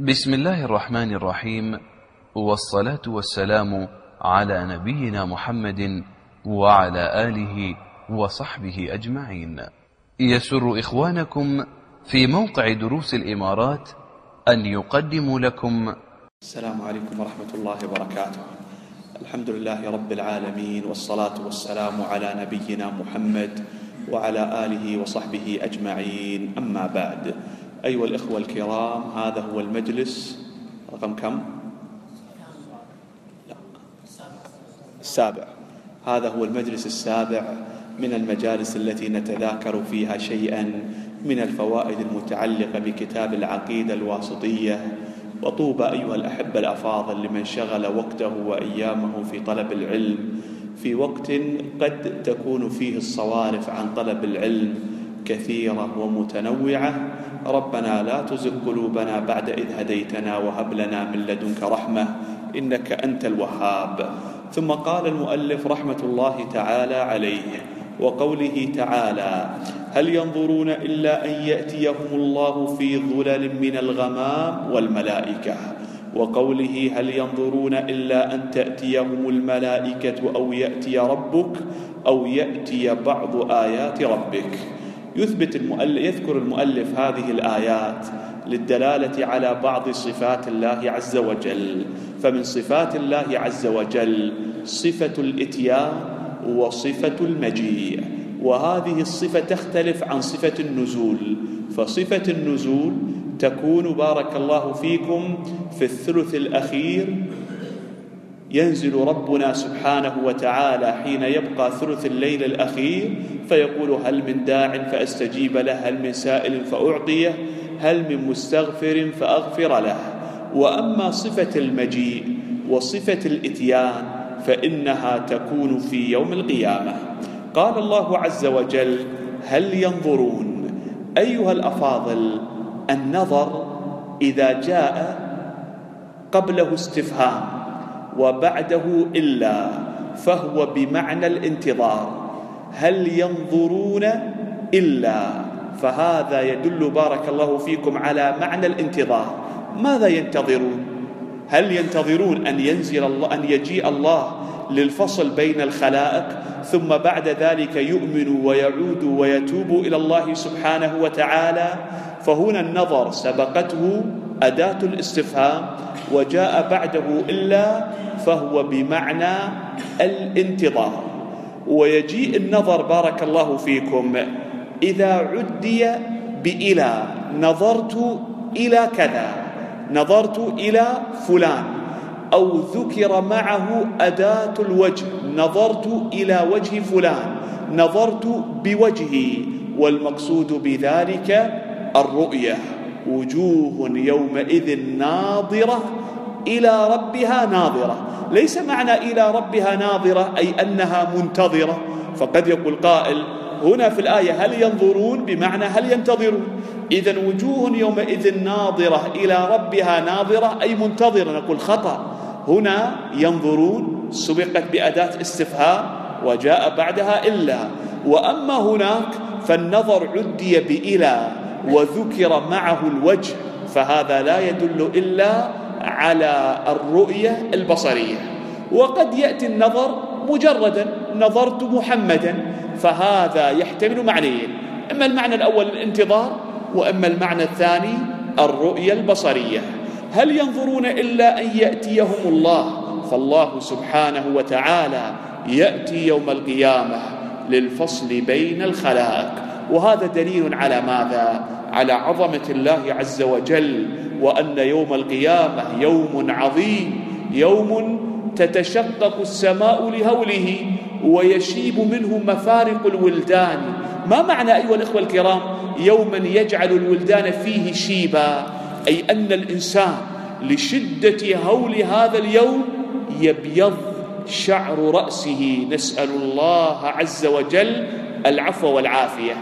بسم الله الرحمن الرحيم، والصلاة والسلام على نبينا محمد وعلى آله وصحبه أجمعين. يسر إخوانكم في موقع دروس الإمارات أن يقدموا لكم السلام عليكم ورحمة الله وبركاته. الحمد لله رب العالمين، والصلاة والسلام على نبينا محمد وعلى آله وصحبه أجمعين. أما بعد، أيها الإخوة الكرام، هذا هو المجلس رقم كم؟ السابع. هذا هو المجلس السابع من المجالس التي نتذاكر فيها شيئا من الفوائد المتعلقة بكتاب العقيدة الواسطية. وطوبى أيها الأحبة الأفاضل لمن شغل وقته وأيامه في طلب العلم في وقت قد تكون فيه الصوارف عن طلب العلم كثيرة ومتنوعة. ربنا لا تزغ قلوبنا بعد إذ هديتنا وهب لنا من لدنك رحمة إنك أنت الوهاب. ثم قال المؤلف رحمة الله تعالى عليه وقوله تعالى: هل ينظرون إلا أن يأتيهم الله في ظلل من الغمام والملائكة. وقوله: هل ينظرون إلا أن تأتيهم الملائكة أو يأتي ربك أو يأتي بعض آيات ربك. يذكر المؤلف هذه الآيات للدلالة على بعض صفات الله عز وجل. فمن صفات الله عز وجل صفة الإتيان وصفة المجيء، وهذه الصفة تختلف عن صفة النزول. فصفة النزول تكون بارك الله فيكم في الثلث الأخير، ينزل ربنا سبحانه وتعالى حين يبقى ثلث الليل الأخير فيقول: هل من داع فأستجيب له، هل من سائل فأعطيه، هل من مستغفر فأغفر له. وأما صفة المجيء وصفة الإتيان فإنها تكون في يوم القيامة. قال الله عز وجل: هل ينظرون. أيها الأفاضل، النظر إذا جاء قبله استفهام وبعده إلا فهو بمعنى الانتظار. هل ينظرون إلا، فهذا يدل بارك الله فيكم على معنى الانتظار. ماذا ينتظرون؟ هل ينتظرون أن ينزل الله، أن يجيء الله للفصل بين الخلائق ثم بعد ذلك يؤمنوا ويعودوا ويتوبوا إلى الله سبحانه وتعالى؟ فهنا النظر سبقته أداة الاستفهام وجاء بعده إلا، فهو بمعنى الانتظار. ويجيء النظر بارك الله فيكم إذا عدي بإلى: نظرت إلى كذا، نظرت إلى فلان، أو ذكر معه أداة الوجه: نظرت إلى وجه فلان، نظرت بوجهي. والمقصود بذلك الرؤية. وجوه يومئذ ناظرة إلى ربها ناظرة. ليس معنى إلى ربها ناظرة أي أنها منتظرة، فقد يقول قائل هنا في الآية هل ينظرون بمعنى هل ينتظرون. إذن وجوه يومئذ ناظرة إلى ربها ناظرة أي منتظرة. نقول خطأ، هنا ينظرون سبقت بأداة استفهام وجاء بعدها إلا. وأما هناك فالنظر عدي بإلى وذكر معه الوجه، فهذا لا يدل إلا على الرؤية البصرية. وقد يأتي النظر مجردا: نظرت محمدا، فهذا يحتمل معنيين: إما المعنى الأول الانتظار، وإما المعنى الثاني الرؤية البصرية. هل ينظرون إلا أن يأتيهم الله، فالله سبحانه وتعالى يأتي يوم القيامة للفصل بين الخلائق. وهذا دليل على ماذا؟ على عظمة الله عز وجل، وأن يوم القيامة يوم عظيم، يوم تتشقق السماء لهوله ويشيب منه مفارق الولدان. ما معنى أيها الإخوة الكرام يوما يجعل الولدان فيه شيبا؟ أي أن الإنسان لشدة هول هذا اليوم يبيض شعر رأسه. نسأل الله عز وجل العفو والعافية.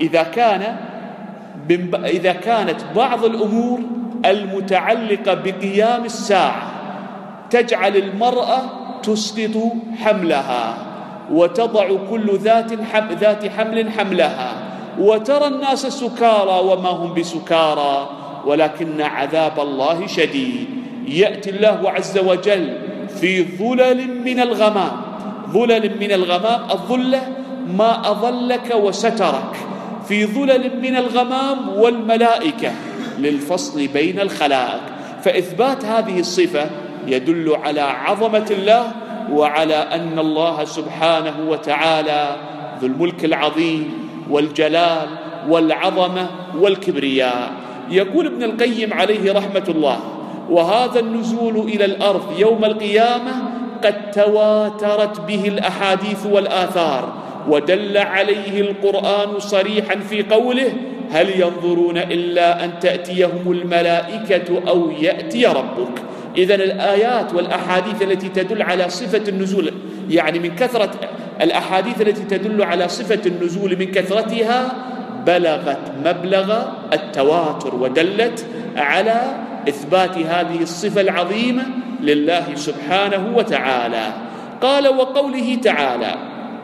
إذا كانت بعض الأمور المتعلقة بقيام الساعة تجعل المرأة تسقط حملها وتضع كل ذات حمل حملها، وترى الناس سكارى وما هم بسكارى، ولكن عذاب الله شديد. يأتي الله عز وجل في ظلل من الغمام. ظلل من الغمام، الظلة ما أظلك وسترك، في ظلل من الغمام والملائكة للفصل بين الخلائق. فإثبات هذه الصفة يدل على عظمة الله وعلى أن الله سبحانه وتعالى ذو الملك العظيم والجلال والعظمة والكبرياء. يقول ابن القيم عليه رحمة الله: وهذا النزول إلى الأرض يوم القيامة قد تواترت به الأحاديث والآثار، ودل عليه القرآن صريحا في قوله: هل ينظرون إلا أن تأتيهم الملائكة أو يأتي ربك. إذن الآيات والأحاديث التي تدل على صفة النزول، يعني من كثرة الأحاديث التي تدل على صفة النزول من كثرتها بلغت مبلغ التواتر، ودلت على إثبات هذه الصفة العظيمة لله سبحانه وتعالى. قال: وقوله تعالى: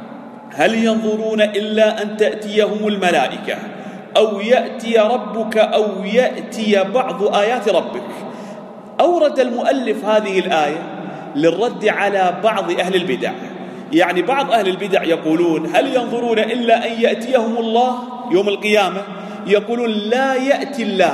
هل ينظرون إلا أن تأتيهم الملائكة أو يأتي ربك أو يأتي بعض آيات ربك. أورد المؤلف هذه الآية للرد على بعض أهل البدع. يعني بعض أهل البدع يقولون: هل ينظرون إلا أن يأتيهم الله يوم القيامة؟ يقولون: لا يأتي الله،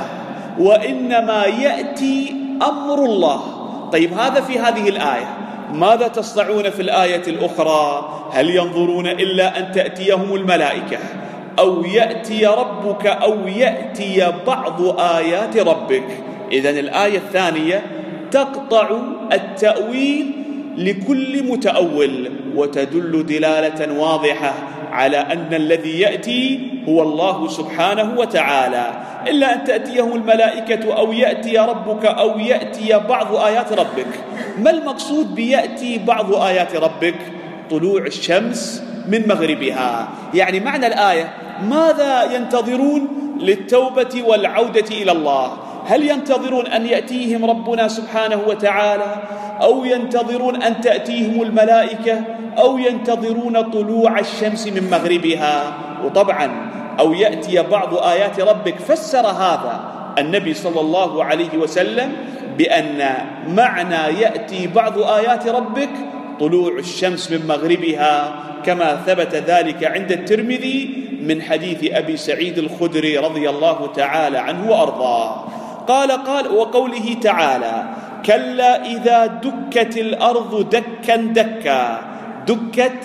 وإنما يأتي أمر الله. طيب، هذا في هذه الآية. ماذا تصنعون في الآية الأخرى؟ هل ينظرون إلا أن تأتيهم الملائكة أو يأتي ربك أو يأتي بعض آيات ربك. إذن الآية الثانية تقطع التأويل لكل متأول، وتدل دلالة واضحة على أن الذي يأتي هو الله سبحانه وتعالى. إلا أن تأتيهم الملائكة أو يأتي ربك أو يأتي بعض آيات ربك. ما المقصود بيأتي بعض آيات ربك؟ طلوع الشمس من مغربها. يعني معنى الآية: ماذا ينتظرون للتوبة والعودة إلى الله؟ هل ينتظرون أن يأتيهم ربنا سبحانه وتعالى، أو ينتظرون أن تأتيهم الملائكة، أو ينتظرون طلوع الشمس من مغربها؟ وطبعا أو يأتي بعض آيات ربك فسر هذا النبي صلى الله عليه وسلم بأن معنى يأتي بعض آيات ربك طلوع الشمس من مغربها، كما ثبت ذلك عند الترمذي من حديث أبي سعيد الخدري رضي الله تعالى عنه وأرضاه. قال وقوله تعالى: كلا إذا دكت الأرض دكا دكا. دكت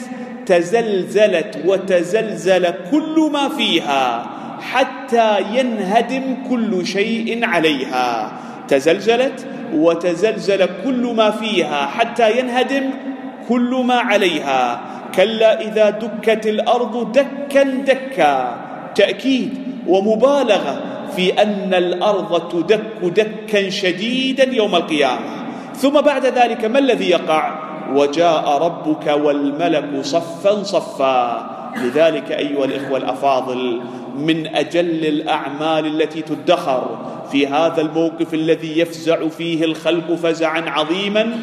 تزلزلت وتزلزل كل ما فيها حتى ينهدم كل شيء عليها. تزلزلت وتزلزل كل ما فيها حتى ينهدم كل ما عليها. كلا إذا دكت الأرض دكا دكا، تأكيد ومبالغة في أن الأرض تدك دكا شديدا يوم القيامة. ثم بعد ذلك ما الذي يقع؟ وجاء ربك والملك صفا صفا. لذلك أيها الإخوة الأفاضل، من أجل الأعمال التي تدخر في هذا الموقف الذي يفزع فيه الخلق فزعا عظيما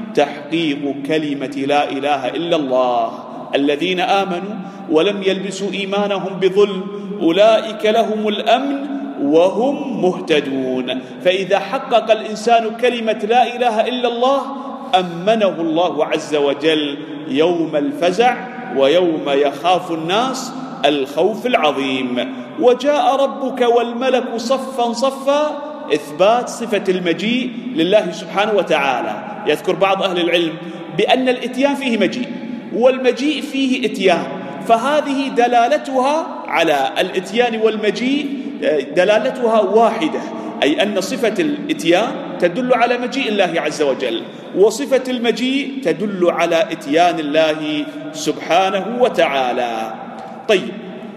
تحقيق كلمة لا إله إلا الله. الذين آمنوا ولم يلبسوا إيمانهم بظلم أولئك لهم الأمن وهم مهتدون. فإذا حقق الإنسان كلمة لا إله إلا الله أمنه الله عز وجل يوم الفزع ويوم يخاف الناس الخوف العظيم. وجاء ربك والملك صفا صفا، إثبات صفة المجيء لله سبحانه وتعالى. يذكر بعض أهل العلم بأن الإتيان فيه مجيء والمجيء فيه إتيان، فهذه دلالتها على الإتيان والمجيء دلالتها واحدة، أي أن صفة الإتيان تدل على مجيء الله عز وجل، وصفة المجيء تدل على إتيان الله سبحانه وتعالى. طيب،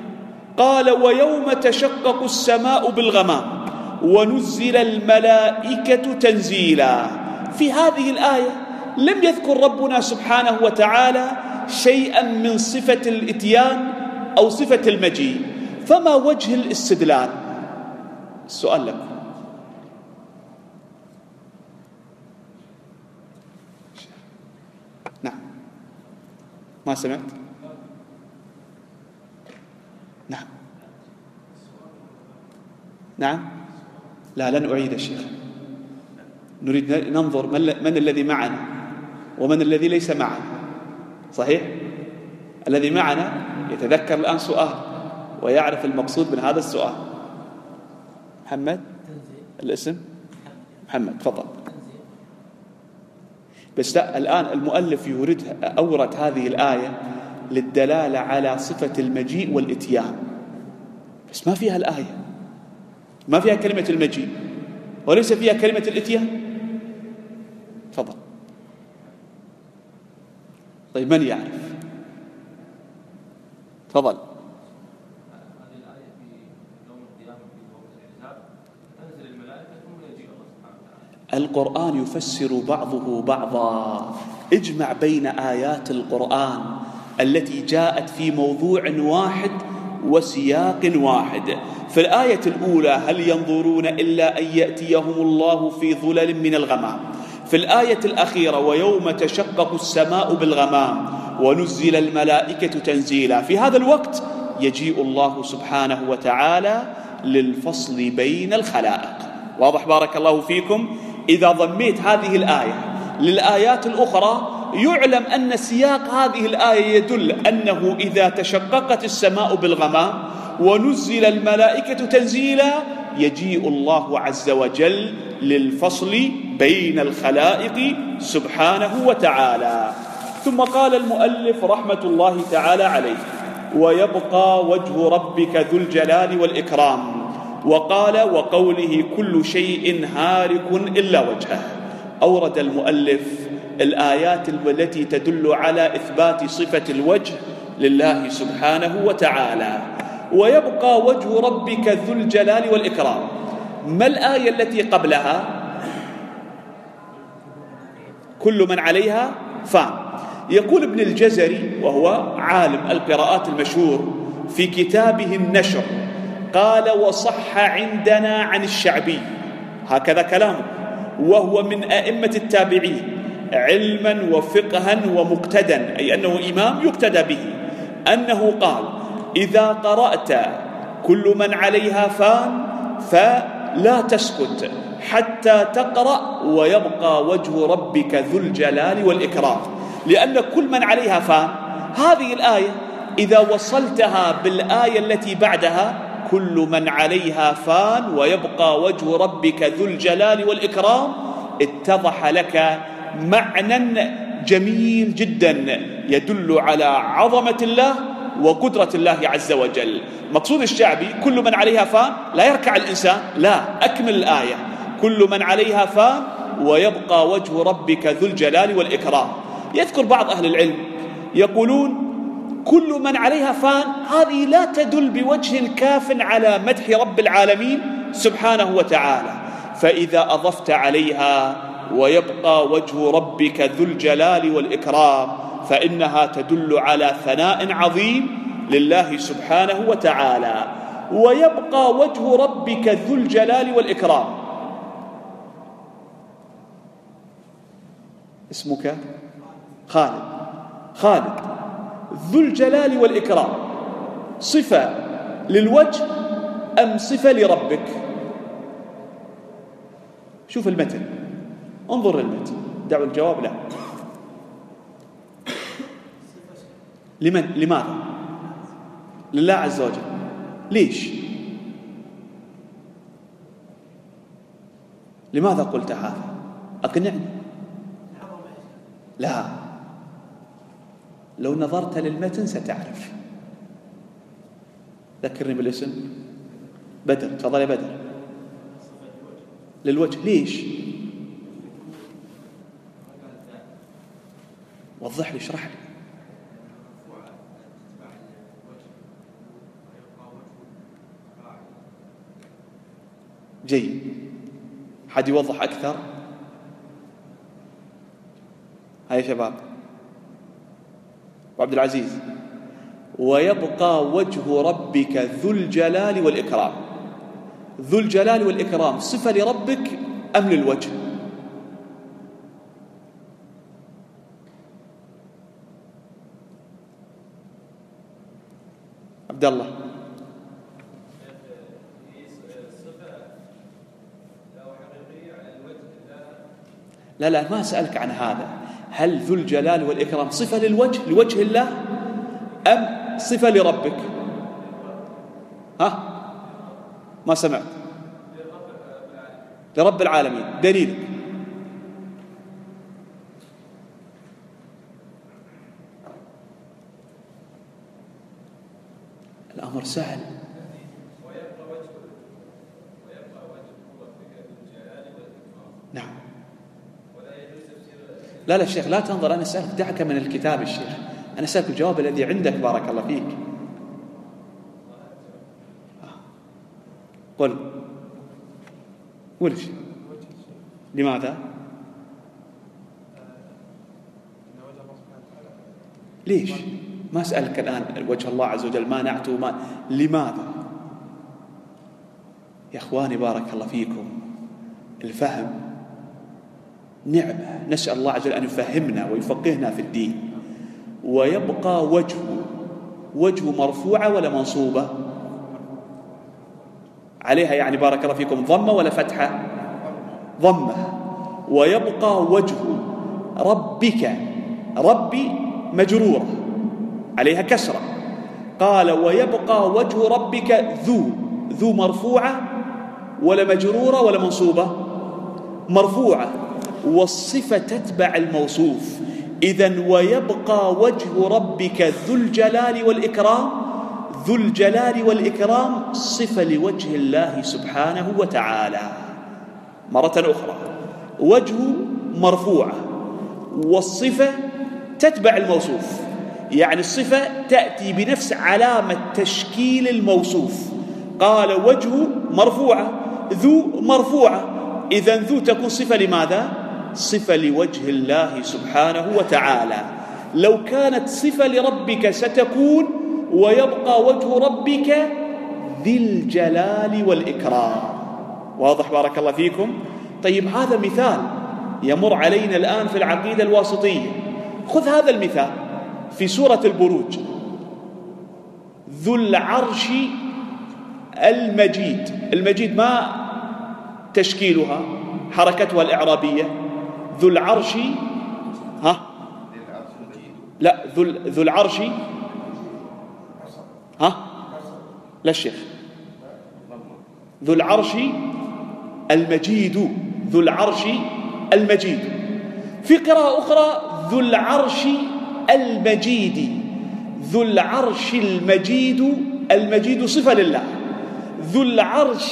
قال: ويوم تشقق السماء بالغمام ونزل الملائكة تنزيلا. في هذه الآية لم يذكر ربنا سبحانه وتعالى شيئا من صفة الإتيان أو صفة المجيء، فما وجه الاستدلال؟ السؤال لكم. نعم، ما سمعت؟ نعم لا، لن أعيد الشيخ، نريد ننظر من الذي معنا ومن الذي ليس معنا. صحيح؟ الذي معنا يتذكر الآن سؤال ويعرف المقصود من هذا السؤال. محمد، الاسم محمد، تفضل. بس لا، الآن المؤلف أورد هذه الآية للدلالة على صفة المجيء والإتيان، بس ما فيها الآية، ما فيها كلمة المجيء وليس فيها كلمة الإتيان. تفضل. طيب من يعرف؟ تفضل. القرآن يفسر بعضه بعضا. اجمع بين آيات القرآن التي جاءت في موضوع واحد وسياق واحد. في الآية الأولى هل ينظرون إلا أن يأتيهم الله في ظلل من الغمام. في الآية الأخيرة ويوم تشقق السماء بالغمام ونزل الملائكة تنزيلا. في هذا الوقت يجيء الله سبحانه وتعالى للفصل بين الخلائق. واضح؟ بارك الله فيكم. إذا ضميت هذه الآية للآيات الأخرى يعلم أن سياق هذه الآية يدل أنه إذا تشققت السماء بالغمام ونزل الملائكة تنزيلا يجيء الله عز وجل للفصل بين الخلائق سبحانه وتعالى. ثم قال المؤلف رحمة الله تعالى عليه: ويبقى وجه ربك ذو الجلال والإكرام. وقال: وقوله كل شيء هارك إلا وجهه. أورد المؤلف الآيات التي تدل على إثبات صفة الوجه لله سبحانه وتعالى. ويبقى وجه ربك ذو الجلال والإكرام. ما الآية التي قبلها؟ كل من عليها فان. يقول ابن الجزري وهو عالم القراءات المشهور في كتابه النشر، قال: وصح عندنا عن الشعبي، هكذا كلامه، وهو من أئمة التابعين علما وفقها ومقتدا، أي أنه إمام يقتدى به، أنه قال: إذا قرأت كل من عليها فان فلا تسكت حتى تقرأ ويبقى وجه ربك ذو الجلال والإكرام. لأن كل من عليها فان هذه الآية إذا وصلتها بالآية التي بعدها كل من عليها فان ويبقى وجه ربك ذو الجلال والإكرام، اتضح لك معنى جميل جدا يدل على عظمة الله وقدرة الله عز وجل. مقصود الشعبي كل من عليها فان لا يركع الإنسان، لا، أكمل الآية: كل من عليها فان ويبقى وجه ربك ذو الجلال والإكرام. يذكر بعض أهل العلم يقولون كل من عليها فان هذه لا تدل بوجه كاف على مدح رب العالمين سبحانه وتعالى، فإذا أضفت عليها ويبقى وجه ربك ذو الجلال والإكرام فإنها تدل على ثناء عظيم لله سبحانه وتعالى. ويبقى وجه ربك ذو الجلال والإكرام. اسمك خالد. خالد ذو الجلال والإكرام صفة للوجه أم صفة لربك؟ شوف المتن، انظر المتن، دعوا الجواب لا. لماذا؟ لله عز وجل. ليش؟ لماذا قلت هذا؟ أقنعني. لا، لو نظرت للمتن ستعرف. ذكرني بالاسم. بدر، تفضل يا بدر. للوجه. ليش؟ وضح لي، اشرح لي. جيد، حد يوضح أكثر؟ هاي شباب. وعبد العزيز. ويبقى وجه ربك ذو الجلال والإكرام. ذو الجلال والإكرام صفة لربك أم للوجه؟ عبد الله. لا ما أسألك عن هذا. هل ذو الجلال والإكرام صفة لوجه الله أم صفة لربك؟ ما سمعت. لرب العالمين. دليلك؟ الأمر سهل. نعم. لا الشيخ لا تنظر، أنا أسألك دعك من الكتاب الشيخ، أنا أسألك الجواب الذي عندك بارك الله فيك. قل ولش لماذا؟ ليش؟ ما أسألك الآن وجه الله عز وجل ما نعته لماذا؟ يا أخواني بارك الله فيكم، الفهم نعمة، نسأل الله عز وجل أن يفهمنا ويفقهنا في الدين. ويبقى وجه مرفوعة ولا منصوبة؟ عليها يعني بارك الله فيكم ضمة ولا فتحة؟ ضمة. ويبقى وجه ربك، ربي مجرورة عليها كسرة. قال ويبقى وجه ربك ذو مرفوعة ولا مجرورة ولا منصوبة؟ مرفوعة. والصفة تتبع الموصوف. إذن ويبقى وجه ربك ذو الجلال والإكرام. ذو الجلال والإكرام صفة لوجه الله سبحانه وتعالى. مرة أخرى، وجه مرفوعة والصفة تتبع الموصوف، يعني الصفة تأتي بنفس علامة تشكيل الموصوف. قال وجه مرفوعة، ذو مرفوعة، إذن ذو تكون صفة لماذا؟ صفة لوجه الله سبحانه وتعالى. لو كانت صفة لربك ستكون ويبقى وجه ربك ذي الجلال والإكرام. واضح بارك الله فيكم؟ طيب هذا مثال يمر علينا الآن في العقيدة الواسطية. خذ هذا المثال في سورة البروج، ذو العرش المجيد. المجيد ما تشكيلها حركتها الإعرابية؟ ذو العرش لا ذو العرش لا الشيخ، ذو العرش المجيد، ذو العرش المجيد. في قراءة أخرى ذو العرش المجيد. ذو العرش المجيد، المجيد صفة لله. ذو العرش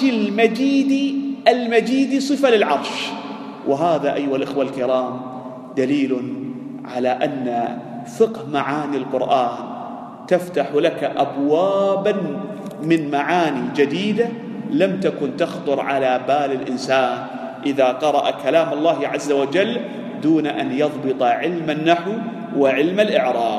المجيد صفة للعرش. وهذا أيها الإخوة الكرام دليل على أن فقه معاني القرآن تفتح لك أبوابا من معاني جديدة لم تكن تخطر على بال الإنسان إذا قرأ كلام الله عز وجل دون أن يضبط علم النحو وعلم الإعراب.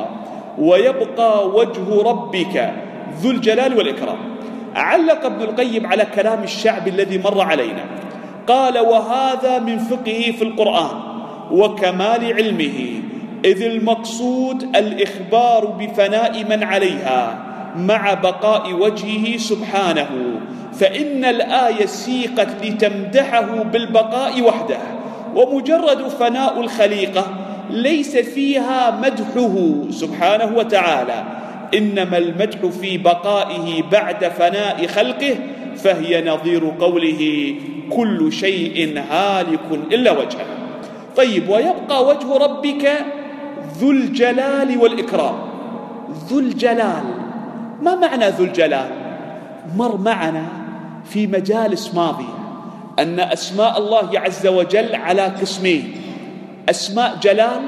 ويبقى وجه ربك ذو الجلال والإكرام. علق ابن القيم على كلام الشعب الذي مر علينا، قال وهذا من فقهه في القرآن وكمال علمه، إذ المقصود الإخبار بفناء من عليها مع بقاء وجهه سبحانه، فإن الآية سيقت لتمدحه بالبقاء وحده، ومجرد فناء الخليقة ليس فيها مدحه سبحانه وتعالى، إنما المدح في بقائه بعد فناء خلقه، فهي نظير قوله كل شيء هالك إلا وجهه. طيب ويبقى وجه ربك ذو الجلال والإكرام. ذو الجلال، ما معنى ذو الجلال؟ مر معنا في مجالس ماضية أن أسماء الله عز وجل على قسمين، أسماء جلال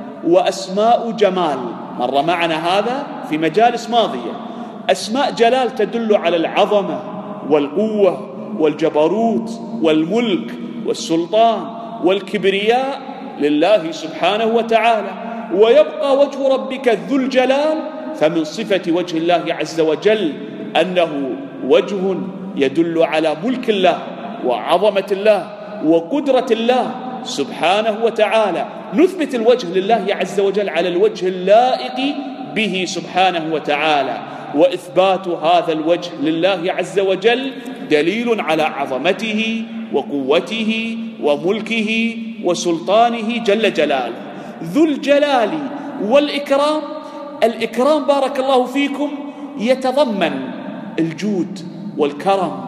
وأسماء جمال. مر معنا هذا في مجالس ماضية. أسماء جلال تدل على العظمة والقوة والجبروت والملك والسلطان والكبرياء لله سبحانه وتعالى. ويبقى وجه ربك ذو الجلال، فمن صفة وجه الله عز وجل أنه وجه يدل على ملك الله وعظمة الله وقدرة الله سبحانه وتعالى. نثبت الوجه لله عز وجل على الوجه اللائق به سبحانه وتعالى، وإثبات هذا الوجه لله عز وجل دليل على عظمته وقوته وملكه وسلطانه جل جلاله. ذو الجلال والإكرام، الإكرام بارك الله فيكم يتضمن الجود والكرم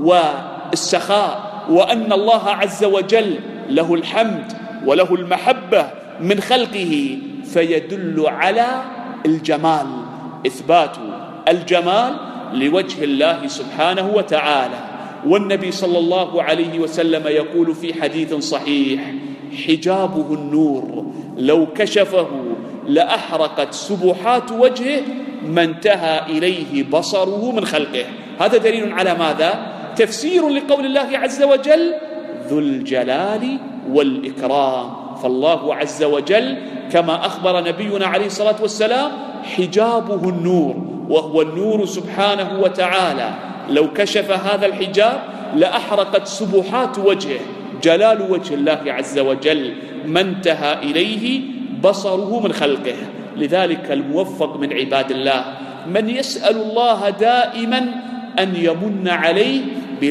والسخاء، وأن الله عز وجل له الحمد وله المحبة من خلقه، فيدل على الجمال، إثبات الجمال لوجه الله سبحانه وتعالى. والنبي صلى الله عليه وسلم يقول في حديث صحيح: حجابه النور، لو كشفه لأحرقت سبحات وجهه ما انتهى إليه بصره من خلقه. هذا دليل على ماذا؟ تفسير لقول الله عز وجل: ذو الجلال والإكرام. فالله عز وجل كما أخبر نبينا عليه الصلاة والسلام حجابه النور، وهو النور سبحانه وتعالى، لو كشف هذا الحجاب لأحرقت سبحات وجهه، جلال وجه الله عز وجل ما انتهى إليه بصره من خلقه. لذلك الموفق من عباد الله من يسأل الله دائما أن يمن عليه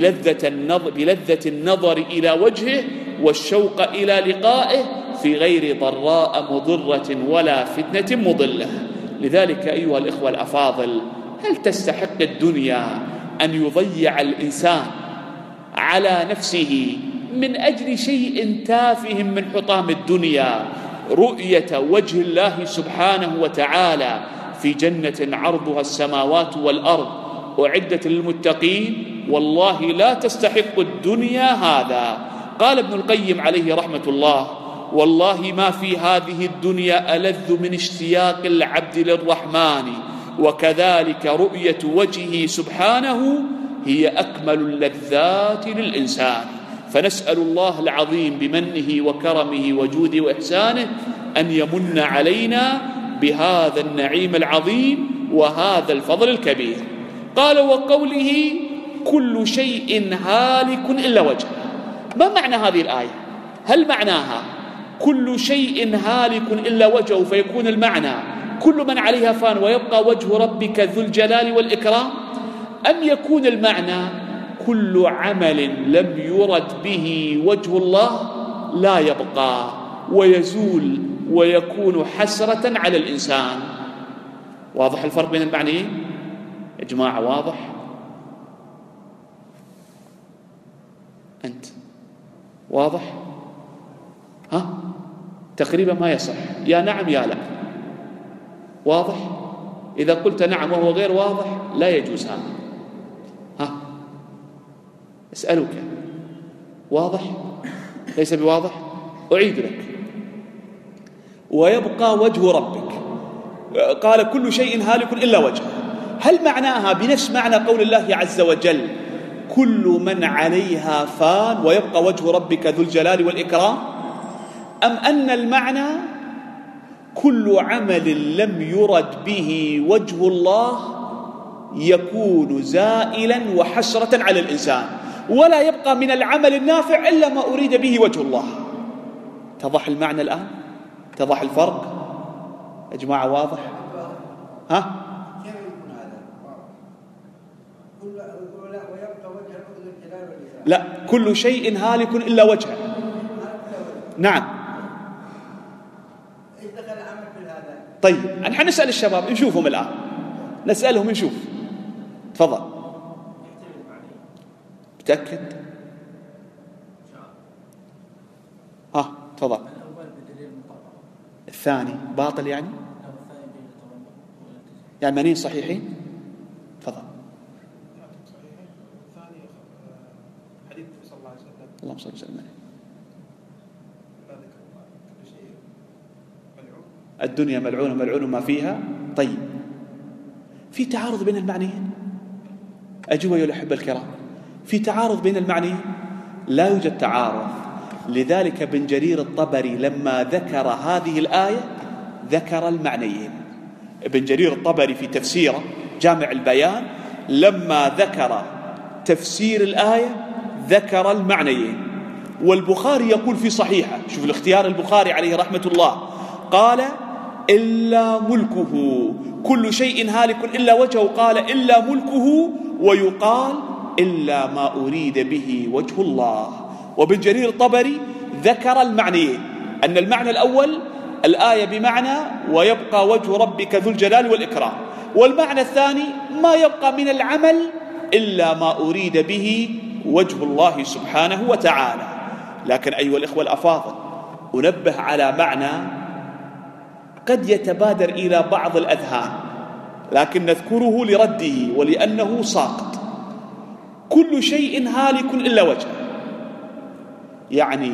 بلذة النظر إلى وجهه والشوق إلى لقائه في غير ضراء مضرة ولا فتنة مضلة. لذلك أيها الإخوة الأفاضل، هل تستحق الدنيا أن يضيع الإنسان على نفسه من أجل شيء تافه من حطام الدنيا، رؤية وجه الله سبحانه وتعالى في جنة عرضها السماوات والأرض أعدت للمتقين؟ والله لا تستحق الدنيا هذا. قال ابن القيم عليه رحمة الله: والله ما في هذه الدنيا ألذ من اشتياق العبد للرحمن، وكذلك رؤية وجهه سبحانه هي أكمل اللذات للإنسان. فنسأل الله العظيم بمنه وكرمه وجوده وإحسانه أن يمن علينا بهذا النعيم العظيم وهذا الفضل الكبير. قال: وقوله كل شيء هالك إلا وجهه. ما معنى هذه الآية؟ هل معناها كل شيء هالك إلا وجهه فيكون المعنى كل من عليها فان ويبقى وجه ربك ذو الجلال والإكرام، أم يكون المعنى كل عمل لم يرد به وجه الله لا يبقى ويزول ويكون حسرة على الإنسان؟ واضح الفرق بين المعنيين يا جماعة؟ واضح؟ أنت واضح؟ ها؟ تقريبا ما يصح، يا نعم يا لا. واضح؟ إذا قلت نعم وهو غير واضح لا يجوز هذا. ها؟ أسألك، واضح؟ ليس بواضح؟ أعيد لك: ويبقى وجه ربك. قال كل شيء هالك إلا وجهه. هل معناها بنفس معنى قول الله عز وجل كل من عليها فان ويبقى وجه ربك ذو الجلال والإكرام، أم أن المعنى كل عمل لم يرد به وجه الله يكون زائلا وحسرة على الإنسان ولا يبقى من العمل النافع إلا ما أريد به وجه الله؟ اتضح المعنى الآن؟ اتضح الفرق يا جماعة؟ واضح؟ ها؟ لا، كل شيء هالك إلا وجهه. نعم. طيب نحن نسأل الشباب نشوفهم الآن، نسألهم نشوف. تفضل. متأكد؟ تفضل. الثاني باطل يعني منين صحيحين؟ تفضل. اللهم صل وسلم عليه. الدنيا ملعونة ملعون ما فيها. طيب، في تعارض بين المعنيين؟ أجوا أيها الأحبة الكرام، في تعارض بين المعنيين؟ لا يوجد تعارض. لذلك ابن جرير الطبري لما ذكر هذه الآية ذكر المعنيين. ابن جرير الطبري في تفسيره جامع البيان لما ذكر تفسير الآية ذكر المعنيين. والبخاري يقول في صحيحه، شوف الاختيار البخاري عليه رحمة الله، قال إلا ملكه، كل شيء هالك إلا وجهه، قال إلا ملكه، ويقال إلا ما أريد به وجه الله. وابن جرير الطبري ذكر المعنيين، أن المعنى الأول الآية بمعنى ويبقى وجه ربك ذو الجلال والإكرام، والمعنى الثاني ما يبقى من العمل إلا ما أريد به وجه الله سبحانه وتعالى. لكن أيها الإخوة الأفاضل، أنبه على معنى قد يتبادر إلى بعض الأذهان، لكن نذكره لرده ولأنه ساقط. كل شيء هالك إلا وجهه، يعني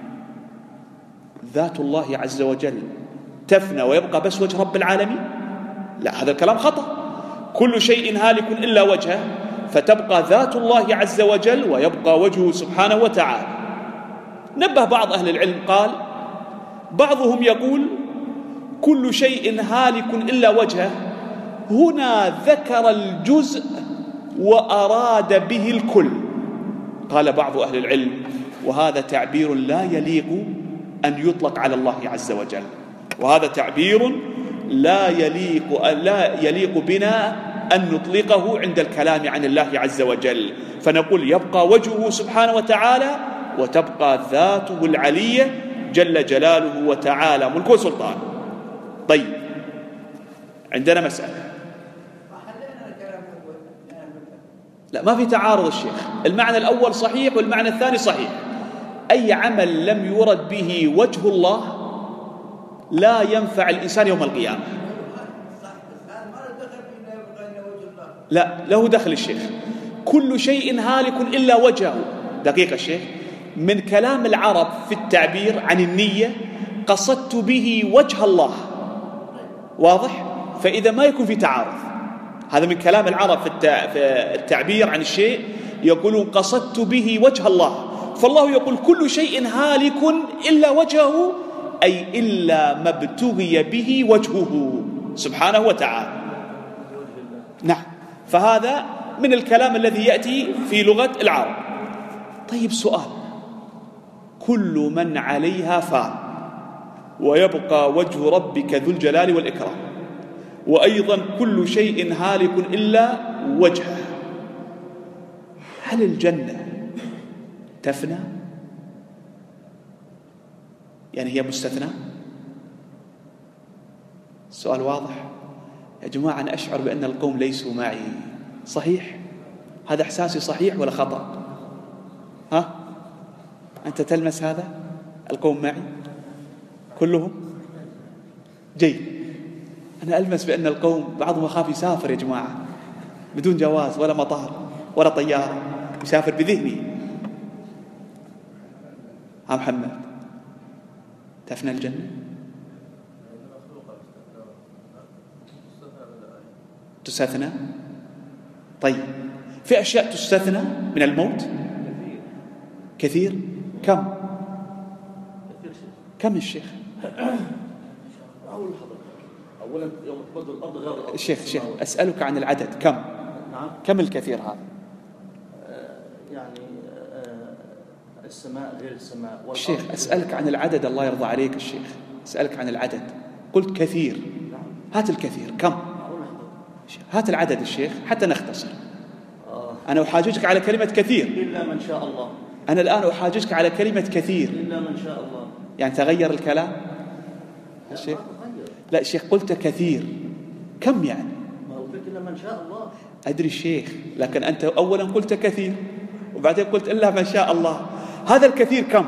ذات الله عز وجل تفنى ويبقى بس وجه رب العالمين؟ لا، هذا الكلام خطأ. كل شيء هالك إلا وجهه، فتبقى ذات الله عز وجل ويبقى وجهه سبحانه وتعالى. نبه بعض أهل العلم، قال بعضهم يقول كل شيء هالك إلا وجهه، هنا ذكر الجزء وأراد به الكل. قال بعض أهل العلم وهذا تعبير لا يليق أن يطلق على الله عز وجل، وهذا تعبير لا يليق بنا أن نطلقه عند الكلام عن الله عز وجل، فنقول يبقى وجهه سبحانه وتعالى وتبقى ذاته العلية جل جلاله وتعالى ملك وسلطان. طيب، عندنا مسألة، لا ما في تعارض الشيخ، المعنى الأول صحيح والمعنى الثاني صحيح. أي عمل لم يرد به وجه الله لا ينفع الإنسان يوم القيامة. لا، له دخل الشيخ. كل شيء هالك إلا وجهه. دقيقة الشيخ، من كلام العرب في التعبير عن النية قصدت به وجه الله، واضح؟ فإذا ما يكون في تعارض. هذا من كلام العرب في التعبير عن الشيء، يقولون قصدت به وجه الله، فالله يقول كل شيء هالك إلا وجهه، أي إلا ما ابتغي به وجهه سبحانه وتعالى. نعم، فهذا من الكلام الذي يأتي في لغة العرب. طيب، سؤال، كل من عليها فان ويبقى وجه ربك ذو الجلال والإكرام، وأيضا كل شيء هالك إلا وجهه، هل الجنة تفنى؟ يعني هي مستثنى؟ السؤال واضح يا جماعة. أنا أشعر بأن القوم ليسوا معي، صحيح؟ هذا إحساسي صحيح ولا خطأ؟ ها؟ أنت تلمس هذا؟ القوم معي كلهم؟ جيد. أنا ألمس بأن القوم بعضهم يخاف يسافر يا جماعة بدون جواز ولا مطار ولا طيارة، يسافر بذهني. ها محمد، تفنى الجنة؟ تستثنى؟ طيب، في أشياء تستثنى من الموت كثير. كم الشيخ؟ أولا يوم تبدل الأرض غير الأرض. الشيخ أسألك عن العدد، كم؟ نعم. كم الكثير هذا؟ يعني السماء غير السماء. الشيخ أسألك عن العدد، الله يرضى عليك الشيخ، أسألك عن العدد. قلت كثير، هات الكثير كم؟ هات العدد الشيخ حتى نختصر. أنا أحاججك على كلمة كثير. إلا من شاء الله. أنا الآن أحاججك على كلمة كثير. إلا من شاء الله. يعني تغير الكلام الشيخ؟ لا الشيخ، قلت كثير، كم يعني؟ ما قلت إلا من شاء الله. أدري الشيخ، لكن أنت أولا قلت كثير وبعدين قلت إلا ما شاء الله. هذا الكثير كم؟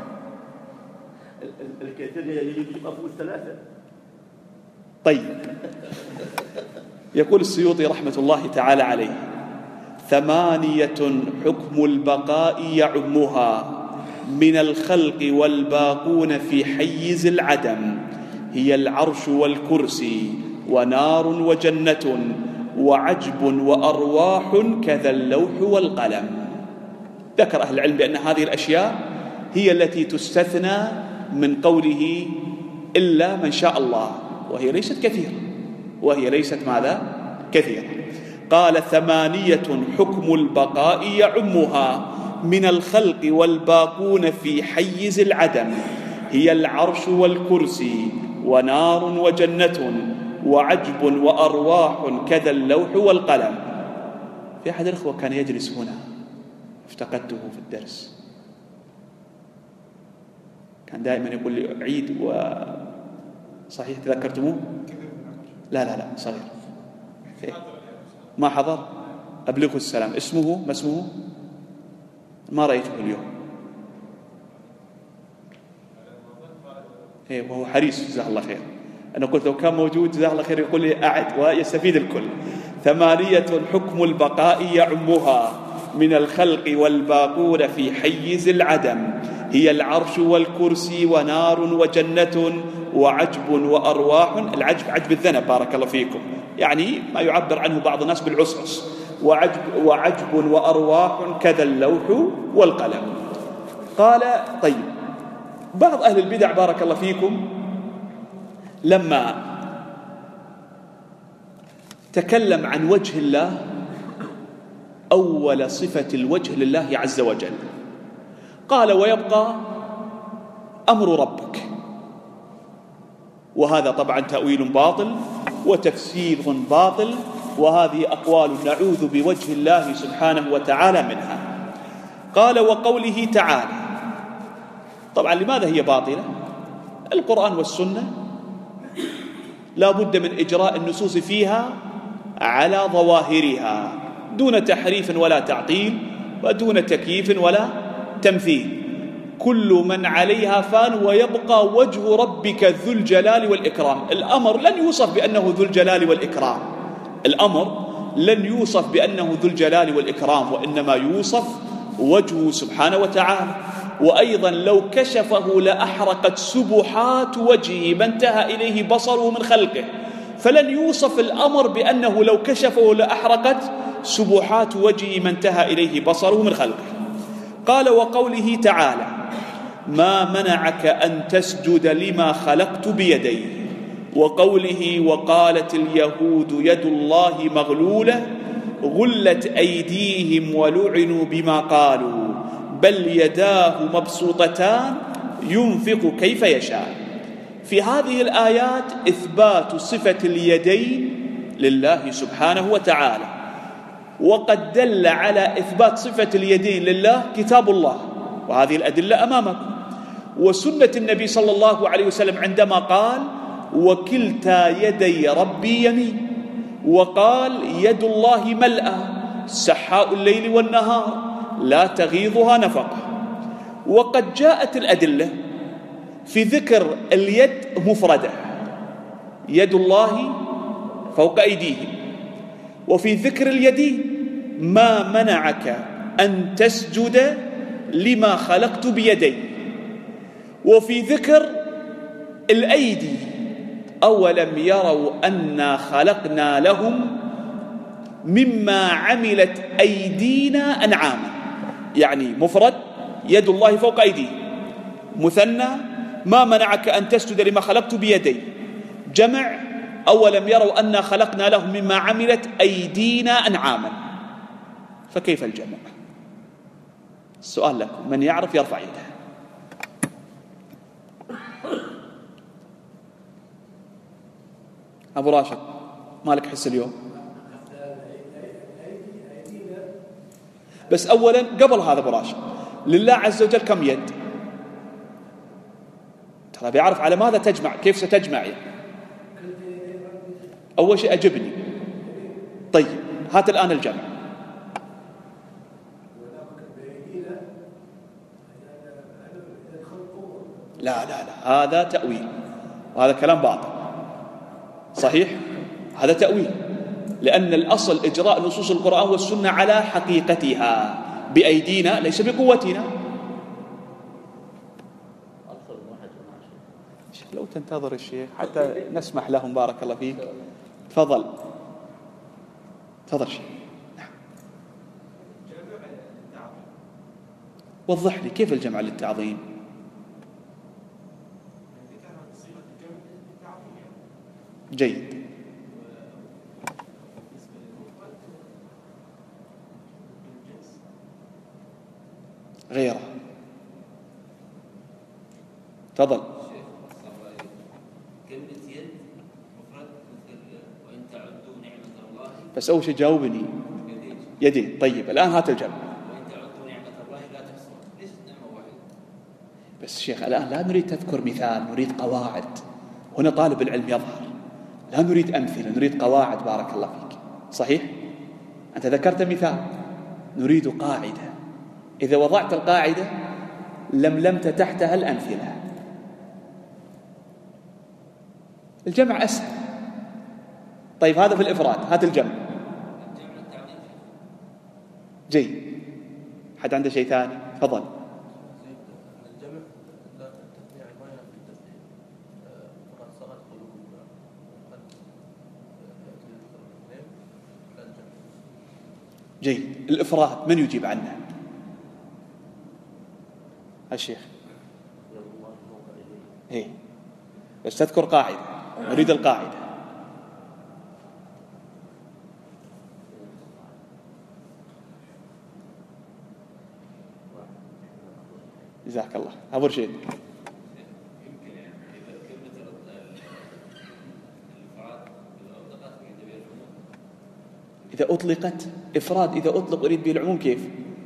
الكثير يبقى فوق الثلاثة. طيب، يقول السيوطي رحمة الله تعالى عليه: 8 حكم البقاء يعمها، من الخلق والباقون في حيز العدم، هي العرش والكرسي ونار وجنة وعجب وأرواح كذا اللوح والقلم. ذكر أهل العلم بأن هذه الأشياء هي التي تستثنى من قوله إلا من شاء الله، وهي ليست كثيرة، وهي ليست ماذا؟ كثيرة. قال: 8 حكم البقاء يعمها، من الخلق والباقون في حيز العدم، هي العرش والكرسي ونار وجنة وعجب وأرواح كذا اللوح والقلم. في أحد الأخوة كان يجلس هنا، افتقدته في الدرس، كان دائما يقول لي عيد صحيح تذكرتموه؟ لا صغير ما حضر. أبلغه السلام. اسمه ما اسمه؟ ما رأيته اليوم. وهو حريص جزاه الله خير. أنا قلت لو كان موجود جزاه الله خير يقول لي أعد ويستفيد الكل. 8 حكم البقاء يعمها من الخلق والباقون في حيز العدم، هي العرش والكرسي ونار وجنة وعجب وأرواح. العجب عجب الذنب بارك الله فيكم، يعني ما يعبر عنه بعض الناس بالعصعص. وعجب وأرواح كذا اللوح والقلم. قال طيب بعض أهل البدع بارك الله فيكم لما تكلم عن وجه الله أول صفة الوجه لله عز وجل قال ويبقى أمر ربك، وهذا طبعا تأويل باطل وتفسير باطل، وهذه أقوال نعوذ بوجه الله سبحانه وتعالى منها. قال وقوله تعالى، طبعا لماذا هي باطلة؟ القرآن والسنة لا بد من إجراء النصوص فيها على ظواهرها دون تحريف ولا تعطيل ودون تكييف ولا تمثيل. كل من عليها فان ويبقى وجه ربك ذو الجلال والإكرام. الأمر لن يوصف بأنه ذو الجلال والإكرام، الأمر لن يوصف بأنه ذو الجلال والإكرام، وإنما يوصف وجهه سبحانه وتعالى. وأيضا لو كشفه لأحرقت سبحات وجهه ما انتهى إليه بصره من خلقه، فلن يوصف الأمر بأنه لو كشفه لأحرقت سبحات وجهه ما انتهى إليه بصره من خلقه. قال وقوله تعالى ما منعك أن تسجد لما خلقت بيدي، وقوله وقالت اليهود يد الله مغلولة غلت أيديهم ولعنوا بما قالوا بل يداه مبسوطتان ينفق كيف يشاء. في هذه الآيات إثبات صفة اليدين لله سبحانه وتعالى، وقد دل على إثبات صفة اليدين لله كتاب الله، وهذه الأدلة أمامكم، وسنة النبي صلى الله عليه وسلم عندما قال وكلتا يدي ربي يمين، وقال يد الله ملأى سحاء الليل والنهار لا تغيضها نفقة. وقد جاءت الأدلة في ذكر اليد مفردة، يد الله فوق أيديهم، وفي ذكر اليدين ما منعك أن تسجد لما خلقت بيدي، وفي ذكر الأيدي أولم يروا أنا خلقنا لهم مما عملت أيدينا أنعاما، يعني مفرد يد الله فوق أيديه، مثنى ما منعك أن تسجد لما خلقت بيدي، جمع أولم يروا أنا خلقنا لهم مما عملت أيدينا أنعاما. فكيف الجمع؟ السؤال لكم، من يعرف يرفع يده. أبو راشد مالك حس اليوم؟ بس أولا قبل هذا أبو راشد، لله عز وجل كم يد؟ ترى بيعرف على ماذا تجمع، كيف ستجمع يعني. أول شيء أجبني. طيب هات الآن الجمع. لا هذا تأويل، وهذا كلام باطل. صحيح هذا تأويل، لأن الأصل إجراء نصوص القرآن والسنة على حقيقتها بأيدينا ليس بقوتنا. لو تنتظر الشيخ حتى نسمح لهم بارك الله فيك. تفضل شيخ. نعم. وضح لي كيف الجمع للتعظيم؟ جيد. غيره. تفضل. بس أول شيء جاوبني. يدين. طيب الآن هات الجمع. بس شيخ الآن لا نريد تذكر مثال، نريد قواعد. هنا طالب العلم يظهر، لا نريد أمثلة، نريد قواعد. بارك الله فيك. صحيح؟ أنت ذكرت مثال، نريد قاعدة. إذا وضعت القاعدة لملمت تحتها الأمثلة. الجمع أسهل. طيب هذا في الإفراد، هات الجمع. جيد. حد عنده شيء ثاني؟ تفضل. جيد. الإفراد من يجيب عنه؟ الشيخ. إيه. بس تذكر قاعدة، نريد القاعدة. جزاك الله. أبو رشيد. إذا أطلقت إفراد، إذا أطلق أريد به العموم كيف؟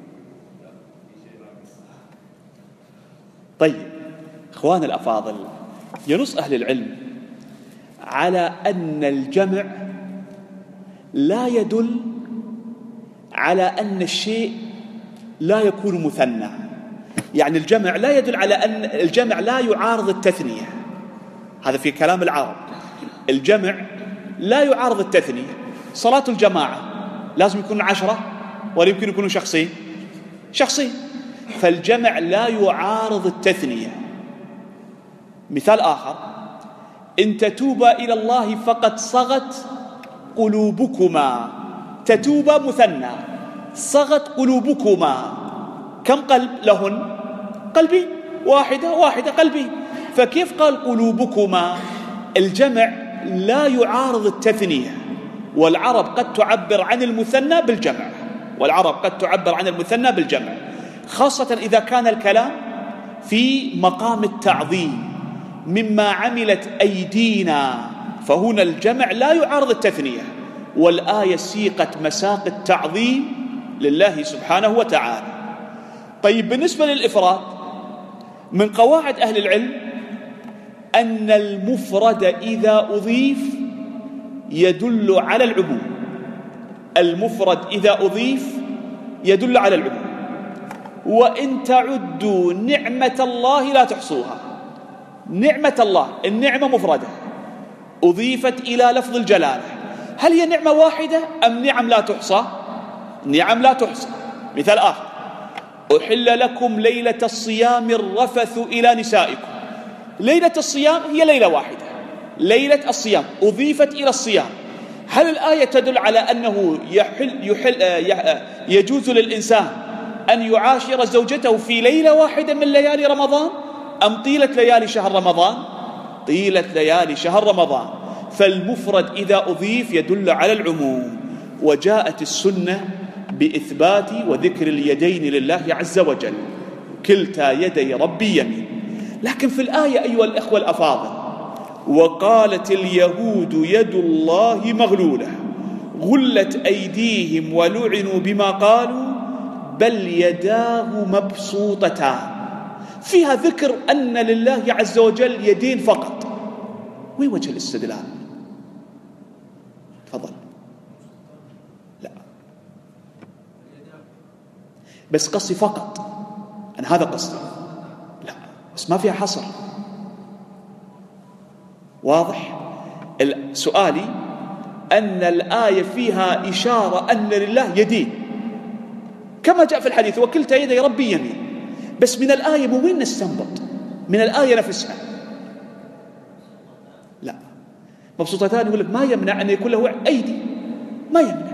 طيب إخوان الأفاضل، ينص أهل العلم على أن الجمع لا يدل على أن الشيء لا يكون مثنى. يعني الجمع لا يدل على أن الجمع لا يعارض التثنية. هذا في كلام العرب. الجمع لا يعارض التثنية. صلاة الجماعة لازم يكونوا 10 ولا يمكن يكونوا شخصين؟ فالجمع لا يعارض التثنية. مثال آخر: إن تتوبا إلى الله فقد صغت قلوبكما. تتوبا مثنى، صغت قلوبكما. كم قلب لهن؟ قلبي واحدة قلبي. فكيف قال قلوبكما؟ الجمع لا يعارض التثنية، والعرب قد تعبر عن المثنى بالجمع، خاصة إذا كان الكلام في مقام التعظيم مما عملت أيدينا، فهنا الجمع لا يعارض التثنية، والآية سيقت مساق التعظيم لله سبحانه وتعالى. طيب بالنسبة للإفراد، من قواعد أهل العلم أن المفرد إذا أضيف يدل على العموم. المفرد إذا أضيف يدل على العموم. وإن تعدوا نعمة الله لا تحصوها. نعمة الله، النعمة مفردة أضيفت إلى لفظ الجلالة. هل هي نعمة واحدة أم نعم لا تحصى؟ نعم لا تحصى. مثال آخر: أحل لكم ليلة الصيام الرفث إلى نسائكم. ليلة الصيام هي ليلة واحدة، ليلة الصيام أضيفت إلى الصيام. هل الآية تدل على أنه يجوز للإنسان أن يعاشر زوجته في ليلة واحدة من ليالي رمضان أم طيلة ليالي شهر رمضان؟ طيلة ليالي شهر رمضان. فالمفرد إذا أضيف يدل على العموم. وجاءت السنة بإثبات وذكر اليدين لله عز وجل: كلتا يدي ربي يمين. لكن في الآية أيها الأخوة الأفاضل: وقالت اليهود يد الله مغلولة غلت أيديهم ولعنوا بما قالوا بل يداه مبسوطتان. فيها ذكر أن لله عز وجل يدين فقط. وين وجه الاستدلال؟ تفضل. لا، بس قصدي فقط، أنا هذا قصدي. لا، بس ما فيها حصر. واضح؟ سؤالي أن الآية فيها إشارة أن لله يدين كما جاء في الحديث: وكلتا يدي ربي يمين. بس من الآية مو وين نستنبط؟ من الآية نفسها. لا، مبسوطتان يقول لك ما يمنع أن يكون له أيدي، ما يمنع.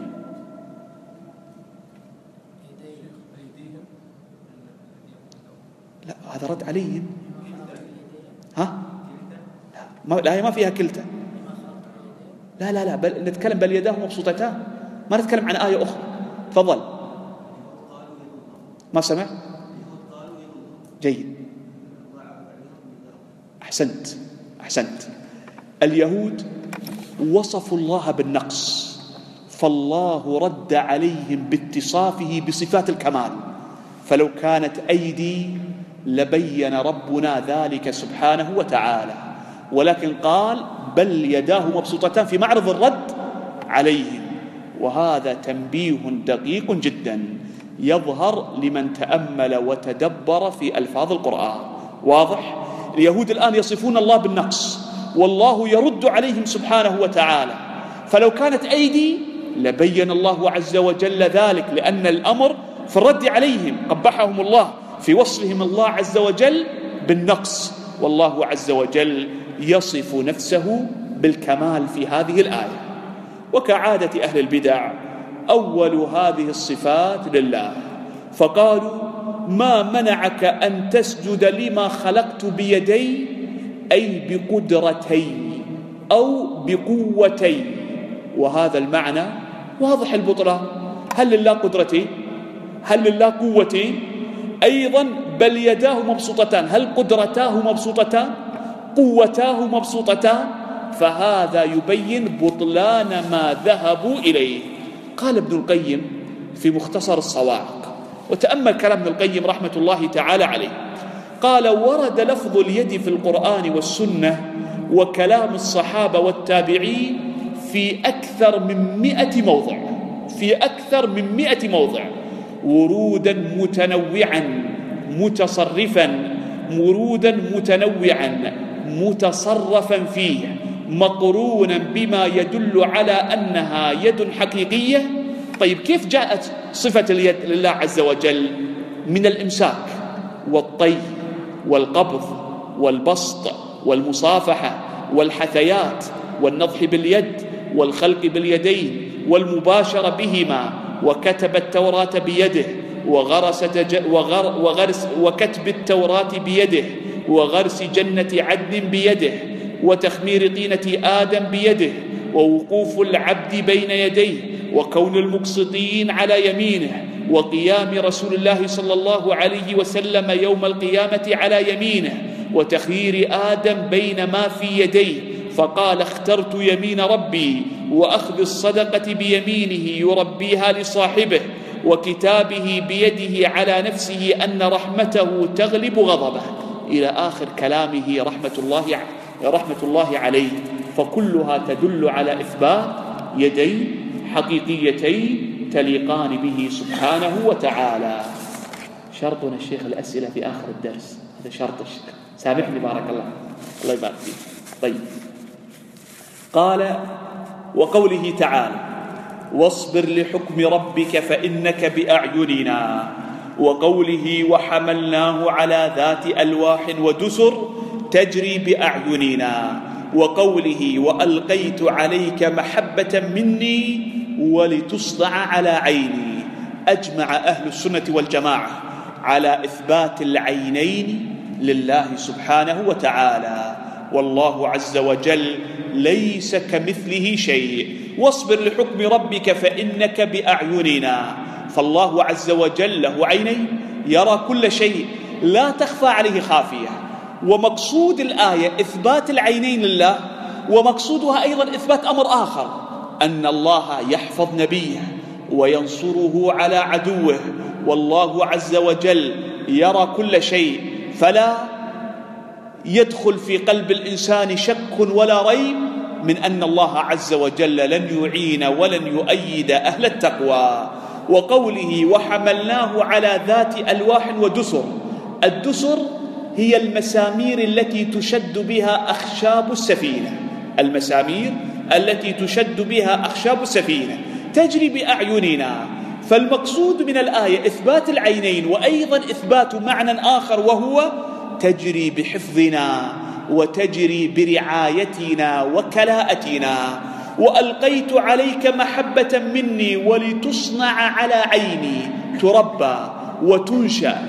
لا، هذا رد عليهم. ها؟ الآية ما فيها كلتا. لا، بل نتكلم بل يداه مبسوطتان، ما نتكلم عن آية أخرى. تفضل. ما سمع؟ جيد، أحسنت. اليهود وصفوا الله بالنقص، فالله رد عليهم باتصافه بصفات الكمال. فلو كانت أيدي لبين ربنا ذلك سبحانه وتعالى، ولكن قال بل يداه مبسوطتان في معرض الرد عليهم. وهذا تنبيه دقيق جدا يظهر لمن تأمل وتدبر في ألفاظ القرآن. واضح؟ اليهود الآن يصفون الله بالنقص، والله يرد عليهم سبحانه وتعالى، فلو كانت أيدي لبين الله عز وجل ذلك، لأن الأمر في الرد عليهم، قبحهم الله في وصفهم الله عز وجل بالنقص، والله عز وجل يصف نفسه بالكمال في هذه الآية. وكعادة أهل البدع أول هذه الصفات لله، فقالوا ما منعك أن تسجد لما خلقت بيدي، أي بقدرتي أو بقوتي، وهذا المعنى واضح البطلان. هل لله قدرتي؟ هل لله قوتي؟ أيضا بل يداه مبسوطتان، هل قدرتاه مبسوطتان؟ قوتاه مبسوطتان؟ فهذا يبين بطلان ما ذهبوا إليه. قال ابن القيم في مختصر الصواعق، وتأمل كلام ابن القيم رحمة الله تعالى عليه، قال ورد لفظ اليد في القرآن والسنة وكلام الصحابة والتابعين في أكثر من 100 موضع، في أكثر من 100 موضع، ورودا متنوعا متصرفا، ورودا متنوعا متصرفا فيه، مقرونا بما يدل على أنها يد حقيقية. طيب كيف جاءت صفة اليد لله عز وجل؟ من الإمساك والطي والقبض والبسط والمصافحة والحثيات والنضح باليد والخلق باليدين والمباشرة بهما، وكتب التوراة بيده وكتب التوراة بيده، وغرس جنة عدن بيده، وتخمير طينة آدم بيده، ووقوف العبد بين يديه، وكون المقسطين على يمينه، وقيام رسول الله صلى الله عليه وسلم يوم القيامة على يمينه، وتخيير آدم بين ما في يديه فقال اخترت يمين ربي، وأخذ الصدقة بيمينه يربيها لصاحبه، وكتابه بيده على نفسه أن رحمته تغلب غضبه، إلى آخر كلامه رحمة الله عليه. فكلها تدل على إثبات يدين حقيقيتين تليقان به سبحانه وتعالى. شرطنا الشيخ الأسئلة في آخر الدرس، هذا شرط الشيخ، سامحني بارك الله يبارك فيك. طيب، قال وقوله تعالى واصبر لحكم ربك فإنك بأعيننا، وقوله وحملناه على ذات ألواح ودسر تجري بأعيننا، وقوله وألقيت عليك محبة مني ولتصنع على عيني. أجمع أهل السنة والجماعة على إثبات العينين لله سبحانه وتعالى، والله عز وجل ليس كمثله شيء. واصبر لحكم ربك فإنك بأعيننا، فالله عز وجل له عينين، يرى كل شيء، لا تخفى عليه خافية. ومقصود الآية إثبات العينين لله، ومقصودها أيضا إثبات أمر آخر، أن الله يحفظ نبيه وينصره على عدوه، والله عز وجل يرى كل شيء، فلا يدخل في قلب الإنسان شك ولا ريب من أن الله عز وجل لن يعين ولن يؤيد أهل التقوى. وقوله وحملناه على ذات ألواح ودسر، الدسر هي المسامير التي تشد بها أخشاب السفينة، المسامير التي تشد بها أخشاب السفينة تجري بأعيننا. فالمقصود من الآية إثبات العينين، وأيضا إثبات معنى آخر وهو تجري بحفظنا وتجري برعايتنا وكلاءتنا. وألقيت عليك محبة مني ولتصنع على عيني، تربى وتنشأ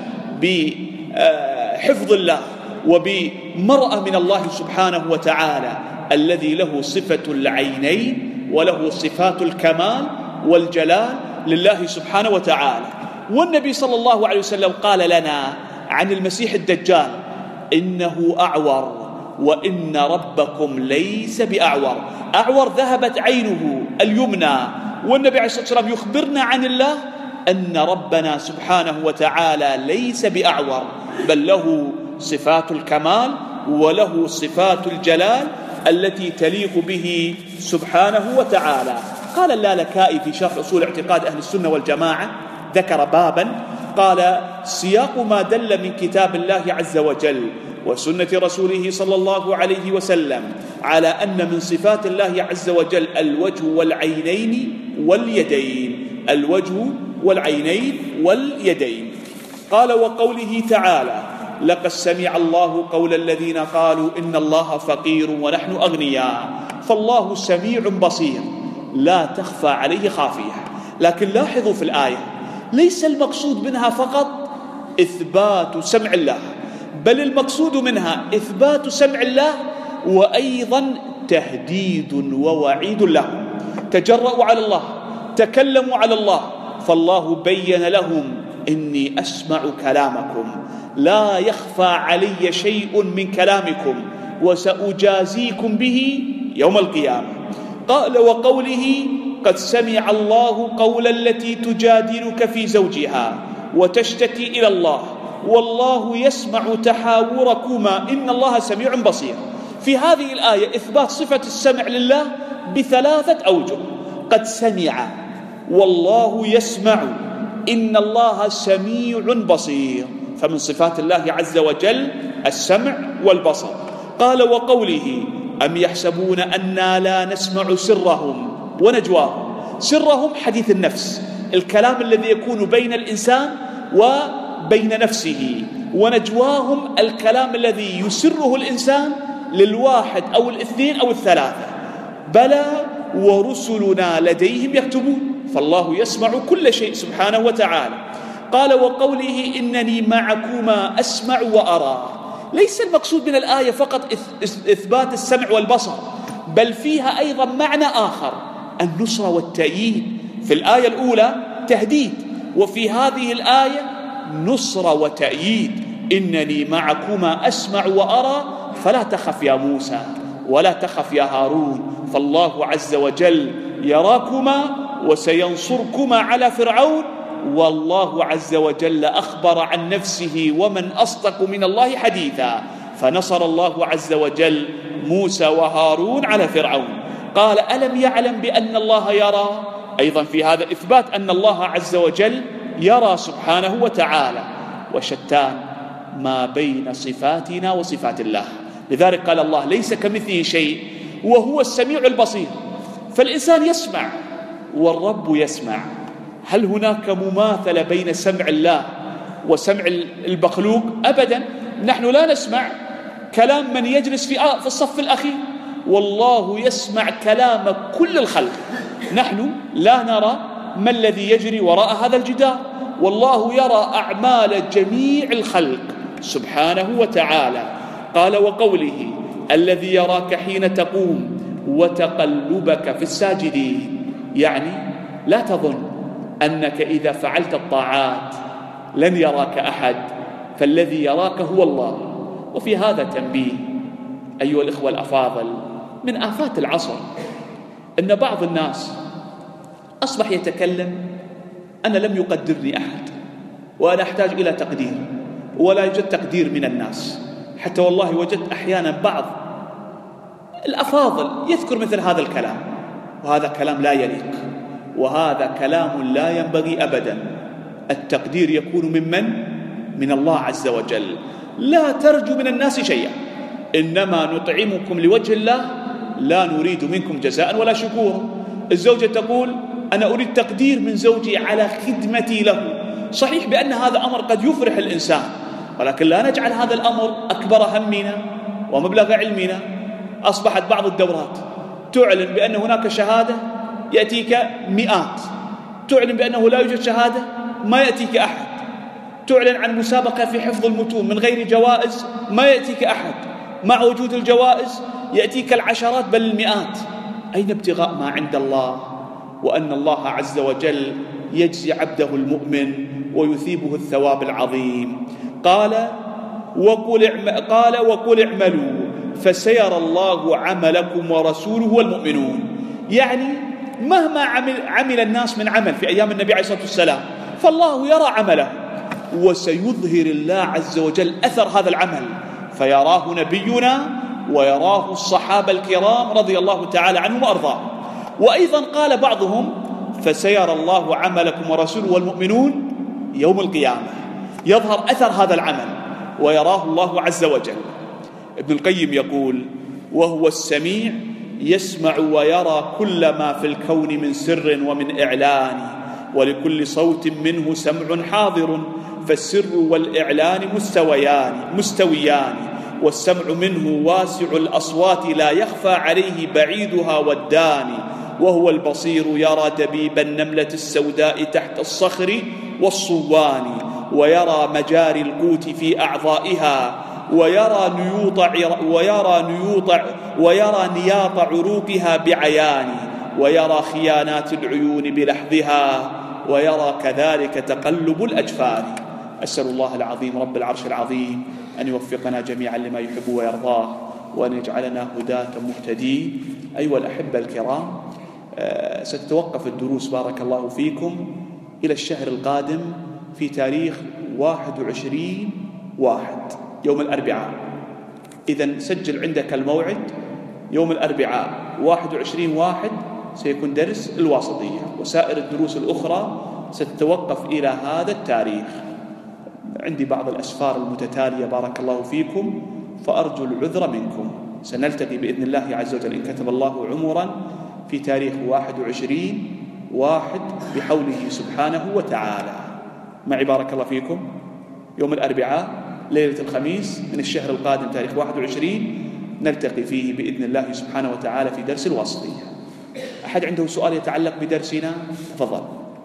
بحفظ الله وبمرأة من الله سبحانه وتعالى الذي له صفة العينين وله صفات الكمال والجلال لله سبحانه وتعالى. والنبي صلى الله عليه وسلم قال لنا عن المسيح الدجال إنه أعور وإن ربكم ليس بأعور. أعور ذهبت عينه اليمنى، والنبي عليه الصلاة والسلام يخبرنا عن الله أن ربنا سبحانه وتعالى ليس بأعور، بل له صفات الكمال وله صفات الجلال التي تليق به سبحانه وتعالى. قال اللالكائي في شرح أصول اعتقاد أهل السنة والجماعة، ذكر بابا قال: سياق ما دل من كتاب الله عز وجل وسنة رسوله صلى الله عليه وسلم على أن من صفات الله عز وجل الوجه والعينين واليدين، الوجه والعينين واليدين. قال: وقوله تعالى: لقد سمع الله قول الذين قالوا إن الله فقير ونحن أغنياء. فالله سميع بصير لا تخفى عليه خافية. لكن لاحظوا في الآية ليس المقصود منها فقط إثبات سمع الله، بل المقصود منها إثبات سمع الله وأيضا تهديد ووعيد لهم. تجرؤوا على الله، تكلموا على الله، فالله بين لهم: إني أسمع كلامكم، لا يخفى علي شيء من كلامكم، وسأجازيكم به يوم القيامة. قال: وقوله: قد سمع الله قول التي تجادلك في زوجها وتشتكي إلى الله والله يسمع تحاوركما إن الله سميع بصير. في هذه الآية إثبات صفة السمع لله بثلاثة أوجه: قد سمع، والله يسمع، إن الله سميع بصير. فمن صفات الله عز وجل السمع والبصر. قال: وقوله: أم يحسبون أنا لا نسمع سرهم ونجواهم. سرهم حديث النفس، الكلام الذي يكون بين الإنسان وبين نفسه، ونجواهم الكلام الذي يسره الإنسان للواحد أو الاثنين أو الثلاثة. بلى ورسلنا لديهم يكتبون. فالله يسمع كل شيء سبحانه وتعالى. قال: وقوله: إنني معكما أسمع وأرى. ليس المقصود من الآية فقط إثبات السمع والبصر، بل فيها أيضا معنى آخر: النصرة والتأييد. في الآية الأولى تهديد، وفي هذه الآية نصرة وتأييد: إنني معكما أسمع وأرى فلا تخف يا موسى ولا تخف يا هارون، فالله عز وجل يراكما وسينصركما على فرعون. والله عز وجل أخبر عن نفسه: ومن أصدق من الله حديثا. فنصر الله عز وجل موسى وهارون على فرعون. قال: ألم يعلم بأن الله يرى؟ أيضا في هذا إثبات أن الله عز وجل يرى سبحانه وتعالى. وشتان ما بين صفاتنا وصفات الله. لذلك قال الله: ليس كمثله شيء وهو السميع البصير. فالإنسان يسمع والرب يسمع. هل هناك مماثلة بين سمع الله وسمع المخلوق؟ أبدا. نحن لا نسمع كلام من يجلس في الصف الأخير، والله يسمع كلام كل الخلق. نحن لا نرى ما الذي يجري وراء هذا الجدار، والله يرى أعمال جميع الخلق سبحانه وتعالى. قال: وقوله: الذي يراك حين تقوم وتقلبك في الساجدين. يعني لا تظن أنك إذا فعلت الطاعات لن يراك أحد، فالذي يراك هو الله. وفي هذا تنبيه أيها الإخوة الأفاضل: من آفات العصر أن بعض الناس أصبح يتكلم: أنا لم يقدرني أحد وأنا أحتاج إلى تقدير، ولا يوجد تقدير من الناس. حتى والله وجدت أحيانا بعض الأفاضل يذكر مثل هذا الكلام، وهذا كلام لا يليق، وهذا كلام لا ينبغي أبدا. التقدير يكون من الله عز وجل. لا ترجو من الناس شيئا، إنما نطعمكم لوجه الله لا نريد منكم جزاء ولا شكورا. الزوجة تقول: أنا أريد تقدير من زوجي على خدمتي له. صحيح بأن هذا أمر قد يفرح الإنسان، ولكن لا نجعل هذا الأمر أكبر همنا ومبلغ علمنا. أصبحت بعض الدورات تعلن بأن هناك شهادة يأتيك مئات، تعلن بأنه لا يوجد شهادة ما يأتيك أحد، تعلن عن مسابقة في حفظ المتون من غير جوائز ما يأتيك أحد، مع وجود الجوائز يأتيك العشرات بل المئات. أين ابتغاء ما عند الله؟ وأن الله عز وجل يجزي عبده المؤمن ويثيبه الثواب العظيم. قال: وقل اعملوا فسيرى الله عملكم ورسوله والمؤمنون. يعني مهما عمل الناس من عمل في أيام النبي عليه الصلاة والسلام، فالله يرى عمله. وسيظهر الله عز وجل أثر هذا العمل، فيراه نبينا ويراه الصحابة الكرام رضي الله تعالى عنهم وأرضاهم. وأيضا قال بعضهم: فسيرى الله عملكم ورسوله والمؤمنون يوم القيامة، يظهر أثر هذا العمل ويراه الله عز وجل. ابن القيم يقول: وهو السميع يسمع ويرى كل ما في الكون من سر ومن إعلان، ولكل صوت منه سمع حاضر، فالسر والإعلان مستويان، والسمع منه واسع الأصوات لا يخفى عليه بعيدها والداني، وهو البصير يرى دبيب النملة السوداء تحت الصخر والصوان، ويرى مجاري القوت في أعضائها، ويرى نياط عروقها بعيان، ويرى خيانات العيون بلحظها، ويرى كذلك تقلب الأجفان. أسأل الله العظيم رب العرش العظيم أن يوفقنا جميعا لما يحب ويرضاه، وأن يجعلنا هداة مهتدين. أيها الأحبة الكرام، ستتوقف الدروس بارك الله فيكم إلى الشهر القادم في تاريخ 21/1 يوم الأربعاء. إذن سجل عندك الموعد يوم الأربعاء 21/1 سيكون درس الواسطية، وسائر الدروس الأخرى ستتوقف إلى هذا التاريخ. عندي بعض الأسفار المتتالية بارك الله فيكم، فأرجو العذر منكم. سنلتقي بإذن الله عز وجل إن كتب الله عمرا في تاريخ 21/1 بحوله سبحانه وتعالى. معي بارك الله فيكم يوم الأربعاء ليلة الخميس من الشهر القادم تاريخ 21 نلتقي فيه بإذن الله سبحانه وتعالى في درس الواسطية. أحد عنده سؤال يتعلق بدرسنا؟ تفضل.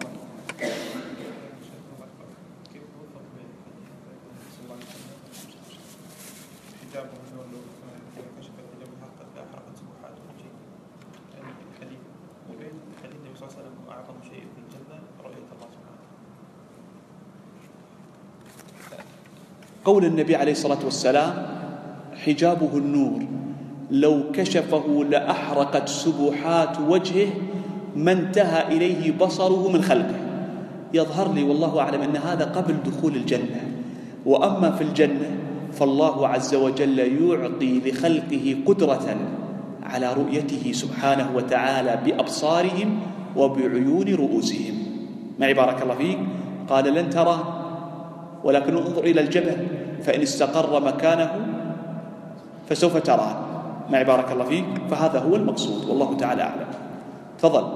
قول النبي عليه الصلاة والسلام: حجابه النور، لو كشفه لأحرقت سبحات وجهه ما انتهى إليه بصره من خلقه. يظهر لي والله أعلم أن هذا قبل دخول الجنة، وأما في الجنة فالله عز وجل يعطي لخلقه قدرة على رؤيته سبحانه وتعالى بأبصارهم وبعيون رؤوسهم. معي بارك الله فيك. قال: لن ترى ولكن انظر إلى الجبل فإن استقر مكانه فسوف تراه. معي بارك الله فيك. فهذا هو المقصود والله تعالى أعلم. تفضل.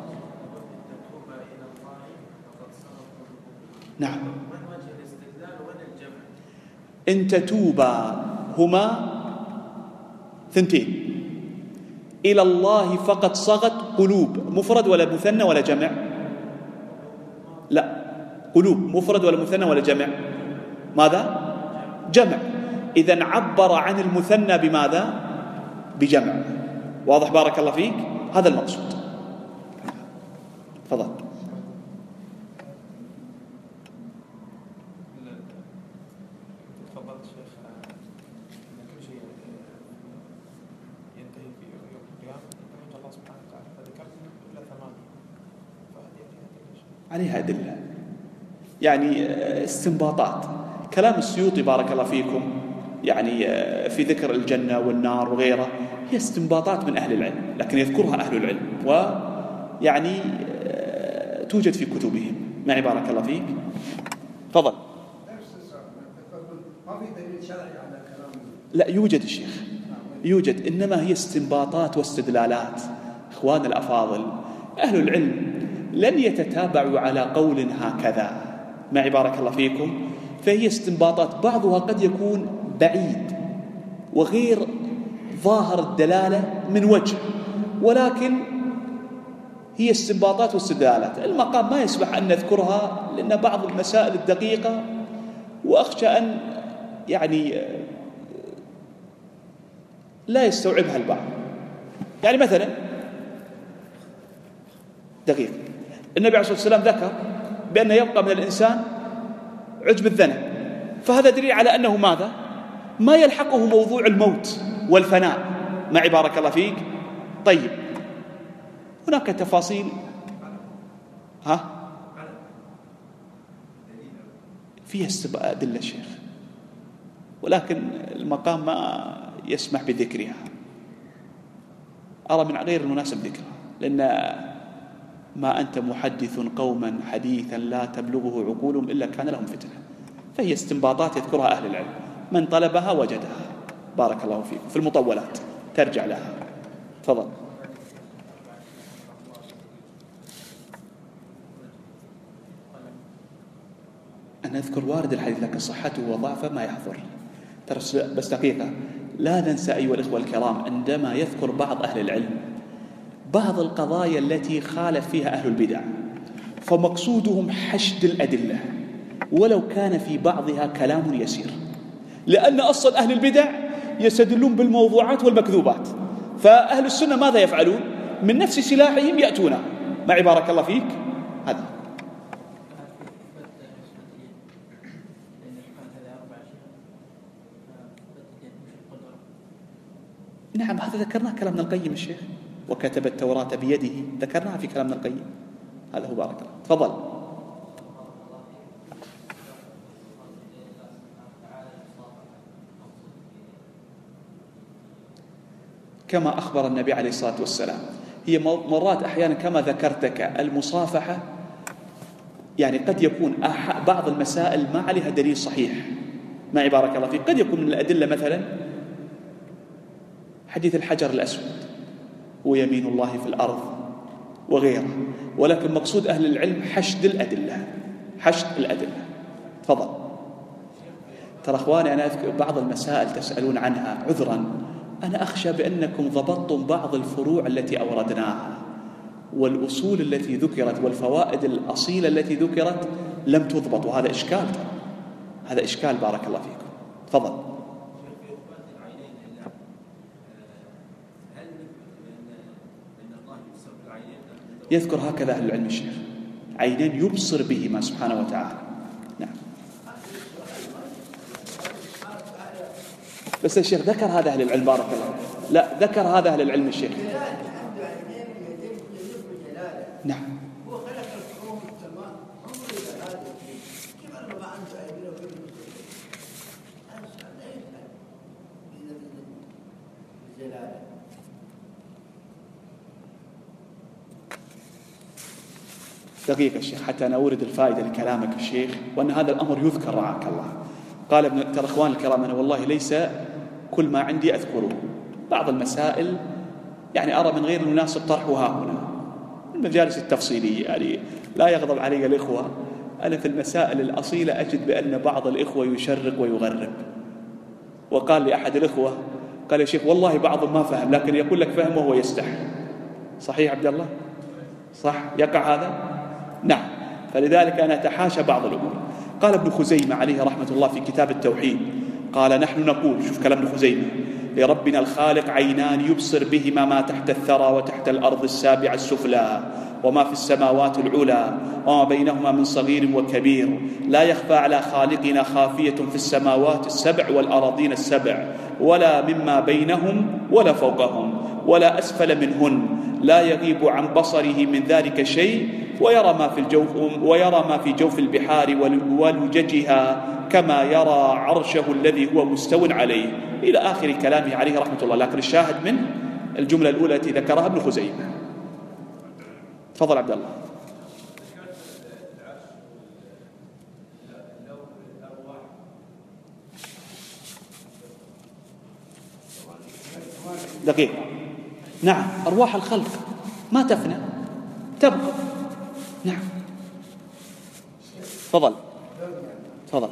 نعم. إن تتوبا هما ثنتين إلى الله فقد صغت قلوب. مفرد ولا مثنى ولا جمع؟ لا، قلوب مفرد ولا مثنى ولا جمع؟ ماذا؟ جمع. إذن عبر عن المثنى بماذا؟ بجمع. واضح بارك الله فيك؟ هذا المقصود. تفضل. تفضلت شيخ ان كل شيء ينتهي في يوم القيامه ينتهي الله سبحانه وتعالى، فذكرت الا 8 فهذه عليها أدلة، يعني استنباطات. كلام السيوطي بارك الله فيكم يعني في ذكر الجنة والنار وغيره هي استنباطات من أهل العلم، لكن يذكرها أهل العلم ويعني توجد في كتبهم. معي بارك الله فيك. تفضل. ما في دليل شرعي على كلام؟ لا يوجد الشيخ، يوجد، إنما هي استنباطات واستدلالات. إخوان الأفاضل أهل العلم لن يتتابعوا على قول هكذا. معي بارك الله فيكم. فهي استنباطات بعضها قد يكون بعيد وغير ظاهر الدلالة من وجه، ولكن هي استنباطات واستدلالات. المقام ما يسمح أن نذكرها لأن بعض المسائل الدقيقة وأخشى أن يعني لا يستوعبها البعض. يعني مثلا دقيق، النبي عليه الصلاة والسلام ذكر بأن يبقى من الإنسان عجب الذنب، فهذا دليل على أنه ماذا؟ ما يلحقه موضوع الموت والفناء. معي بارك الله فيك. طيب هناك تفاصيل. فيها أدلة الشيخ، ولكن المقام ما يسمح بذكرها. أرى من غير المناسب ذكرها، لأن ما أنت محدث قوما حديثا لا تبلغه عقولهم إلا كان لهم فتنة. فهي استنباطات يذكرها أهل العلم، من طلبها وجدها. بارك الله فيكم. في المطولات ترجع لها. تفضل. أنا أذكر وارد الحديث، لكن صحته وضعفه ما يحضر. ترى بس دقيقة، لا ننسى أيها الإخوة الكرام عندما يذكر بعض أهل العلم بعض القضايا التي خالف فيها أهل البدع، فمقصودهم حشد الأدلة ولو كان في بعضها كلام يسير، لأن أصل أهل البدع يستدلون بالموضوعات والمكذوبات، فأهل السنة ماذا يفعلون؟ من نفس سلاحهم يأتون. معي بارك الله فيك. هذا نعم، هذا ذكرناه كلام ابن القيم الشيخ، وكتب التوراة بيده، ذكرناها في كلام ابن القيم. هذا هو. بارك الله. تفضل. كما أخبر النبي عليه الصلاة والسلام، هي مرات أحيانا كما ذكرتك المصافحة، يعني قد يكون بعض المسائل ما عليها دليل صحيح. معي بارك الله فيك. قد يكون من الأدلة مثلا حديث الحجر الأسود ويمين الله في الأرض وغيره، ولكن مقصود أهل العلم حشد الأدلة. حشد الأدلة. تفضل. ترى أخواني، أنا أذكر بعض المسائل تسألون عنها، عذرا أنا أخشى بأنكم ضبطتم بعض الفروع التي أوردناها والأصول التي ذكرت والفوائد الأصيلة التي ذكرت لم تضبط، وهذا إشكال. هذا إشكال. بارك الله فيكم. تفضل. يذكر هكذا أهل العلم الشيخ، عينين يبصر بهما سبحانه وتعالى. نعم. بس الشيخ ذكر هذا أهل العلم. بارك الله. لا، ذكر هذا أهل العلم الشيخ. نعم. دقيقة الشيخ حتى أنا أورد الفائدة لكلامك الشيخ، وأن هذا الأمر يذكر رعاك الله. قال ابن ترى إخوان الكرام، أنا والله ليس كل ما عندي أذكره، بعض المسائل يعني أرى من غير المناسب طرحها هنا المجالس التفصيلية، يعني لا يغضب علي الإخوة. أنا في المسائل الأصيلة أجد بأن بعض الإخوة يشرق ويغرب. وقال لي أحد الإخوة، قال يا شيخ والله بعضهم ما فهم، لكن يقول لك فهم وهو يستحي. صحيح عبد الله؟ صح؟ يقع هذا؟ نعم. فلذلك أنا أتحاشى بعض الأمور. قال ابن خزيمة عليه رحمة الله في كتاب التوحيد، قال نحن نقول، شوف كلام ابن خزيمة، لربنا الخالق عينان يبصر بهما ما تحت الثرى وتحت الأرض السابعة السفلى وما في السماوات العلى وما بينهما من صغير وكبير، لا يخفى على خالقنا خافية في السماوات السبع والأراضين السبع ولا مما بينهم ولا فوقهم ولا أسفل منهن، لا يغيب عن بصره من ذلك شيء، ويرى ما في جوف البحار ولججها كما يرى عرشه الذي هو مستو عليه، إلى آخر كلامه عليه رحمة الله. لكن الشاهد من الجملة الأولى التي ذكرها ابن خزيمة. تفضل عبد الله. دقيقة. نعم، أرواح الخلق ما تفنى، تبقى. نعم. تفضل. تفضل.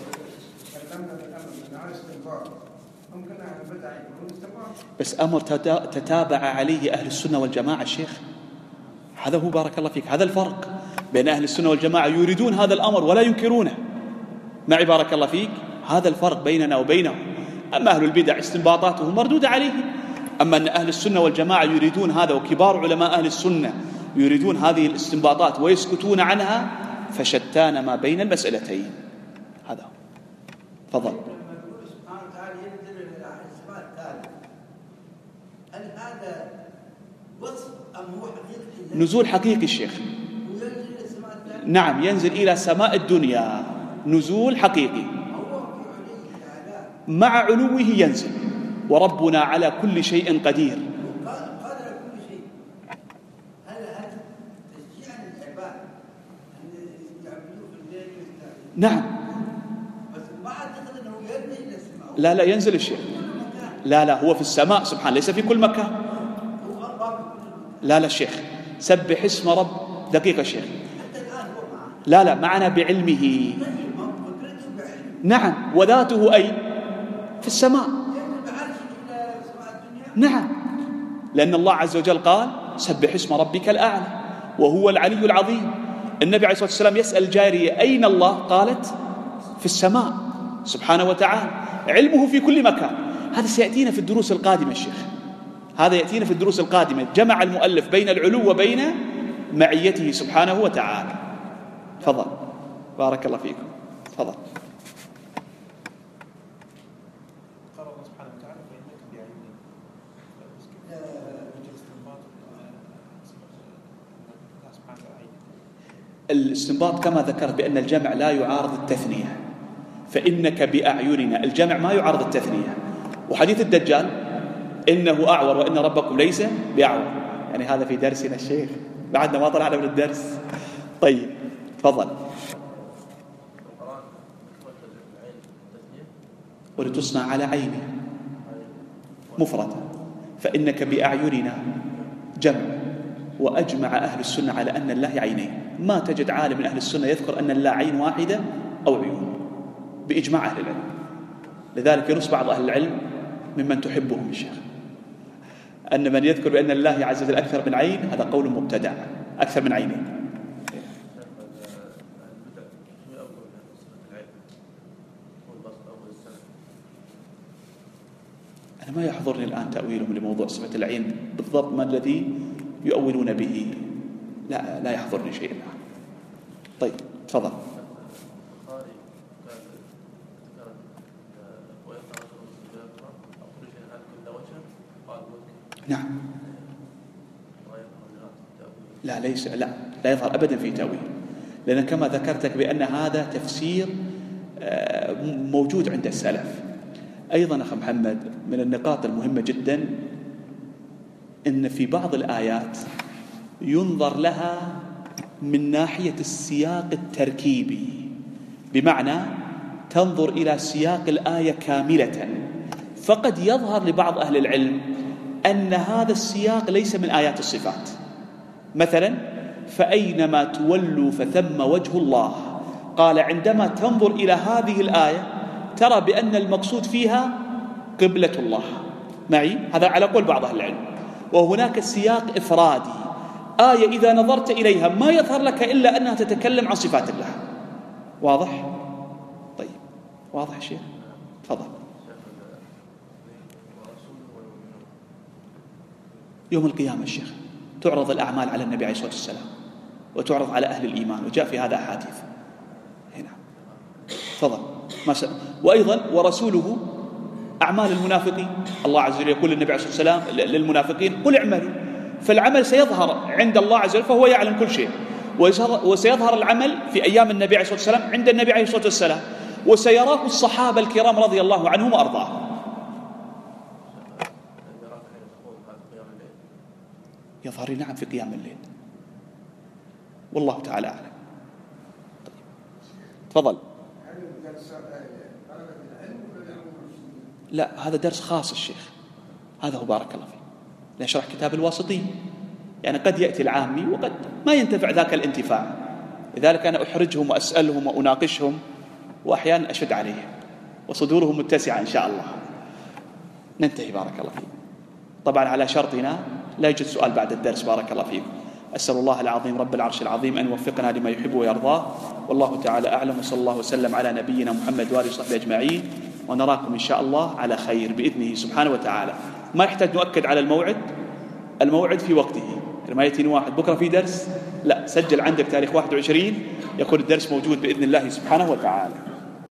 بس أمر تتابع عليه أهل السنة والجماعة الشيخ، هذا هو. بارك الله فيك. هذا الفرق بين أهل السنة والجماعة، يريدون هذا الأمر ولا ينكرونه. معي بارك الله فيك. هذا الفرق بيننا وبينهم. أما أهل البدع استنباطاتهم مردودة عليهم، أما أن أهل السنة والجماعة يريدون هذا، وكبار علماء أهل السنة يريدون هذه الاستنباطات ويسكتون عنها، فشتان ما بين المسألتين. هذا هو. تفضل. هل هذا وصف أم هو حقيقي؟ نزول حقيقي الشيخ. نعم، ينزل إلى سماء الدنيا. نزول حقيقي، مع علوه ينزل، وربنا على كل شيء قدير. نعم. لا ينزل الشيء. لا هو في السماء سبحانه، ليس في كل مكان. لا الشيخ، سبح اسم رب، دقيقة شيخ. لا معنا بعلمه. نعم، وذاته أي في السماء. نعم، لأن الله عز وجل قال سبح اسم ربك الأعلى وهو العلي العظيم. النبي عليه الصلاة والسلام يسأل الجارية أين الله؟ قالت في السماء سبحانه وتعالى. علمه في كل مكان. هذا سيأتينا في الدروس القادمة الشيخ، هذا يأتينا في الدروس القادمة. جمع المؤلف بين العلو وبين معيته سبحانه وتعالى. تفضل، بارك الله فيكم. تفضل. قال الله سبحانه وتعالى فإنك بأعيننا. الاستنباط كما ذكرت بأن الجمع لا يعارض التثنية، فإنك بأعيننا الجمع ما يعارض التثنية. وحديث الدجال إنه أعور وإن ربكم ليس بأعور، يعني هذا في درسنا الشيخ، بعدنا ما طلعنا من الدرس. طيب تفضل. ولتصنع على عيني مفردة، فإنك بأعيننا جمع. وأجمع أهل السنة على أن الله عينين، ما تجد عالم من أهل السنة يذكر أن الله عين واحدة أو عيون، بإجماع أهل العلم. لذلك ينص بعض أهل العلم ممن تحبهم الشيخ أن من يذكر بأن الله عز وجل أكثر من عين هذا قول مبتدع، أكثر من عينين. أنا ما يحضرني الآن تأويلهم لموضوع صفة العين بالضبط ما الذي يؤولون به، لا يحضرني شيء الآن. طيب تفضل. نعم. لا يظهر أبدا في تأويل، لأن كما ذكرت لك بأن هذا تفسير موجود عند السلف. أيضا أخي محمد من النقاط المهمة جدا إن في بعض الآيات ينظر لها من ناحية السياق التركيبي، بمعنى تنظر إلى سياق الآية كاملة. فقد يظهر لبعض أهل العلم أن هذا السياق ليس من آيات الصفات. مثلا فأينما تولوا فثم وجه الله، قال عندما تنظر إلى هذه الآية ترى بأن المقصود فيها قبلة الله معي، هذا على قول بعض أهل العلم. وهناك سياق إفرادي، آية إذا نظرت إليها ما يظهر لك إلا أنها تتكلم عن صفات الله. واضح؟ طيب واضح شيء؟ تفضل. يوم القيامة الشيخ تعرض الأعمال على النبي عليه الصلاة والسلام وتعرض على أهل الإيمان، وجاء في هذا أحاديث هنا. تفضل. وأيضا ورسوله أعمال المنافقين، الله عز وجل يقول للنبي عليه الصلاة والسلام للمنافقين قل اعملوا، فالعمل سيظهر عند الله عز وجل فهو يعلم كل شيء، وسيظهر العمل في أيام النبي عليه الصلاة والسلام عند النبي عليه الصلاة والسلام، وسيراه الصحابة الكرام رضي الله عنهم وأرضاهم. يظهر نعم في قيام الليل، والله تعالى أعلم. طيب. تفضل. لا هذا درس خاص الشيخ، هذا هو بارك الله فيه، نشرح كتاب الواسطي. يعني قد يأتي العامي وقد ما ينتفع ذاك الانتفاع، لذلك أنا أحرجهم وأسألهم وأناقشهم، وأحيانا أشد عليهم وصدورهم متسعة إن شاء الله. ننتهي بارك الله فيكم. طبعا على شرطنا لا يوجد سؤال بعد الدرس بارك الله فيكم. أسأل الله العظيم رب العرش العظيم أن يوفقنا لما يحب ويرضاه، والله تعالى أعلم، وصلى الله وسلم على نبينا محمد وآله وصحبه أجمعين، ونراكم إن شاء الله على خير بإذنه سبحانه وتعالى. ما يحتاج نؤكد على الموعد في وقته، ما يأتيني واحد بكرة في درس، لا سجل عندك تاريخ 21 يكون الدرس موجود بإذن الله سبحانه وتعالى.